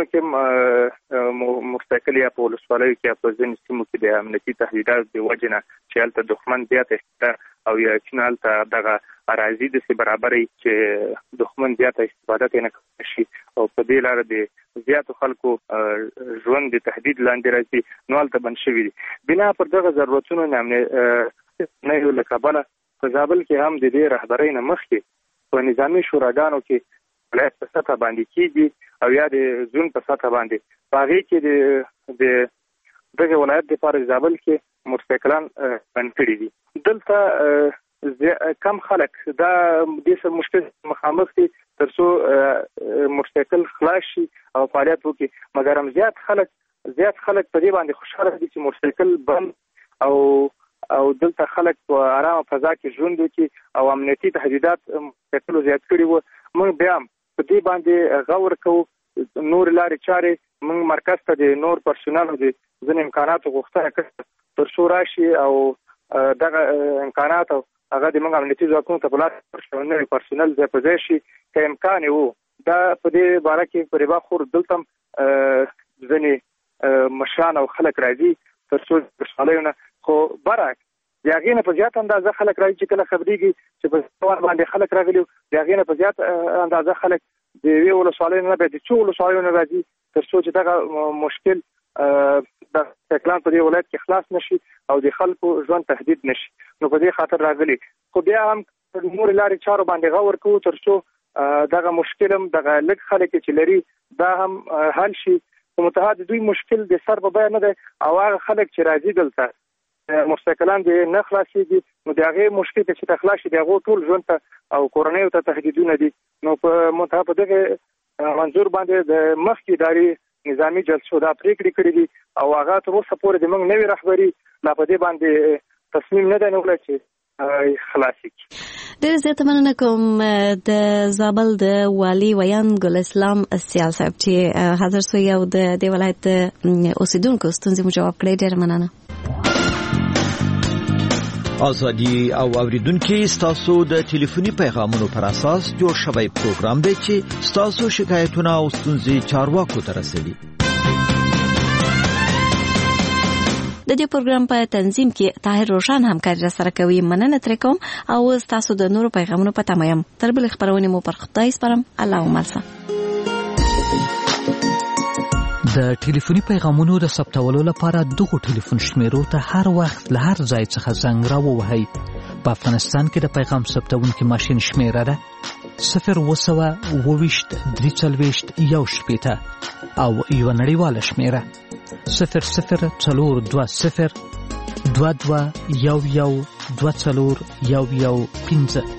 کې موټرسایکل یا په ولسوالیو کې په ځینې سیمو کې د امنیتي تهدیدات د وجې نه چې هلته دښمن زیاته شته او یقینا هلته دغه اراضي داسې برابرې چې دښمن زیاته استفاده ترې نه کولی شي او په دې لاره د زیاتو خلکو ژوند د تهدید لاندې راځي نو هلته بند شوي دي بنا پر دغه ضرورتونو نه یو له کبله په زابل کې هم د دې رهبرۍ نه مخکې په نظامي شوراګانو کې ولایت په سطح باندې کېږي او یا د زون په سطح باندې په هغې کې د دغه ولایت دپاره زابل کې موټرسایکلان بند کړي دي دلته کم خلک دا دې سره مشکل مخامخ دي تر څو موټرسایکل خلاص شي او فعالیت وکړي مګر هم زیات خلک په دې باندې خوشحاله دي چې موټرسایکل بند او دلته خلک په آرامه فضا کې ژوند وکړي او امنیتي تهدیدات موټرسایکلو زیات کړي وو موږ بیا په دې باندې غور کوو نور لارې چارې موږ مرکز ته د نور پرسونالو د ځینې امکاناتو غوښتنه کوو تر څو راشي او دغه امکانات او هغه د موږ امنیتي ځواکونو ته په لاس ورشي نوي پرسونل ځای په ځای شي که امکان و دا په دې باره کې په ربا خور دلته ځینې مشران او خلک راځي تر څو ولسوالیو نه خو برعکس د هغې نه په زیات اندازه خلک راځي چې کله خبرېږي چې په سوال باندې خلک راغلي د هغې نه په زیات اندازه خلک د یوې ولسوالیو نه بیا د څو ولسوالیو نه راځي تر څو چې دغه مشکل د سایکلان په دې ولایت کې خلاص نشي او د خلکو ژوند تهدید نشي نو په دې خاطر راغلي خو بیا هم په نور لارې چارو باندې غور کوو تر څو دغه مشکل هم دغه لږ خلک چې لري دا هم حل شي متحد دوی مشکل د سر په بیه نه دی او هغه خلک چې راځي دلته موټرسایکلان دې نه خلاصېږي نو د هغې مشکل چې ته خلاص شي د هغو ټول ژوند ته او کورنیو ته تهدیدونه دي نو په منتها په دغه منظور باندې د مخکې ادارې نظامي جلسو دا پرېکړې کړې دي او هغه تر اوسه پورې د موږ نوې رهبري لا په دې باندې تصمیم نه دی نیولی چې خلاص کړي ډېر زیاته مننه کوم د زابل د والي ویان ګل اسلام سیال صاحب چې حاضر سوی او د دې ولایت اوسیدونکو ستونزې مو جواب کړی ډېر مننه ازادي او اوریدونکو ستاسو د ټلیفوني پیغامونو پر اساس جوړ شوی پروګرام دی چې ستاسو شکایتونه او ستونزې چارواکو ته رسوي. د دې پروګرام په تنظیم کې طاهر روشن همکاري را سره کوي. مننه ترې کوم او ستاسو د نورو پیغامونو په تمه یم. تر بل خبرونه مو پر خدای سپارم. الله ومالسه. د ټلیفوني پیغامونو د ثبتولو لپاره دغه ټلیفون شمیرو ته هر وخت له هر ځای څخه زنګ راووهئ. په افغانستان کې د پیغام ثبتونکي ماشین شمیره ده 0202341 او یو نړیواله شمیره 004022 22 11 24 11 15.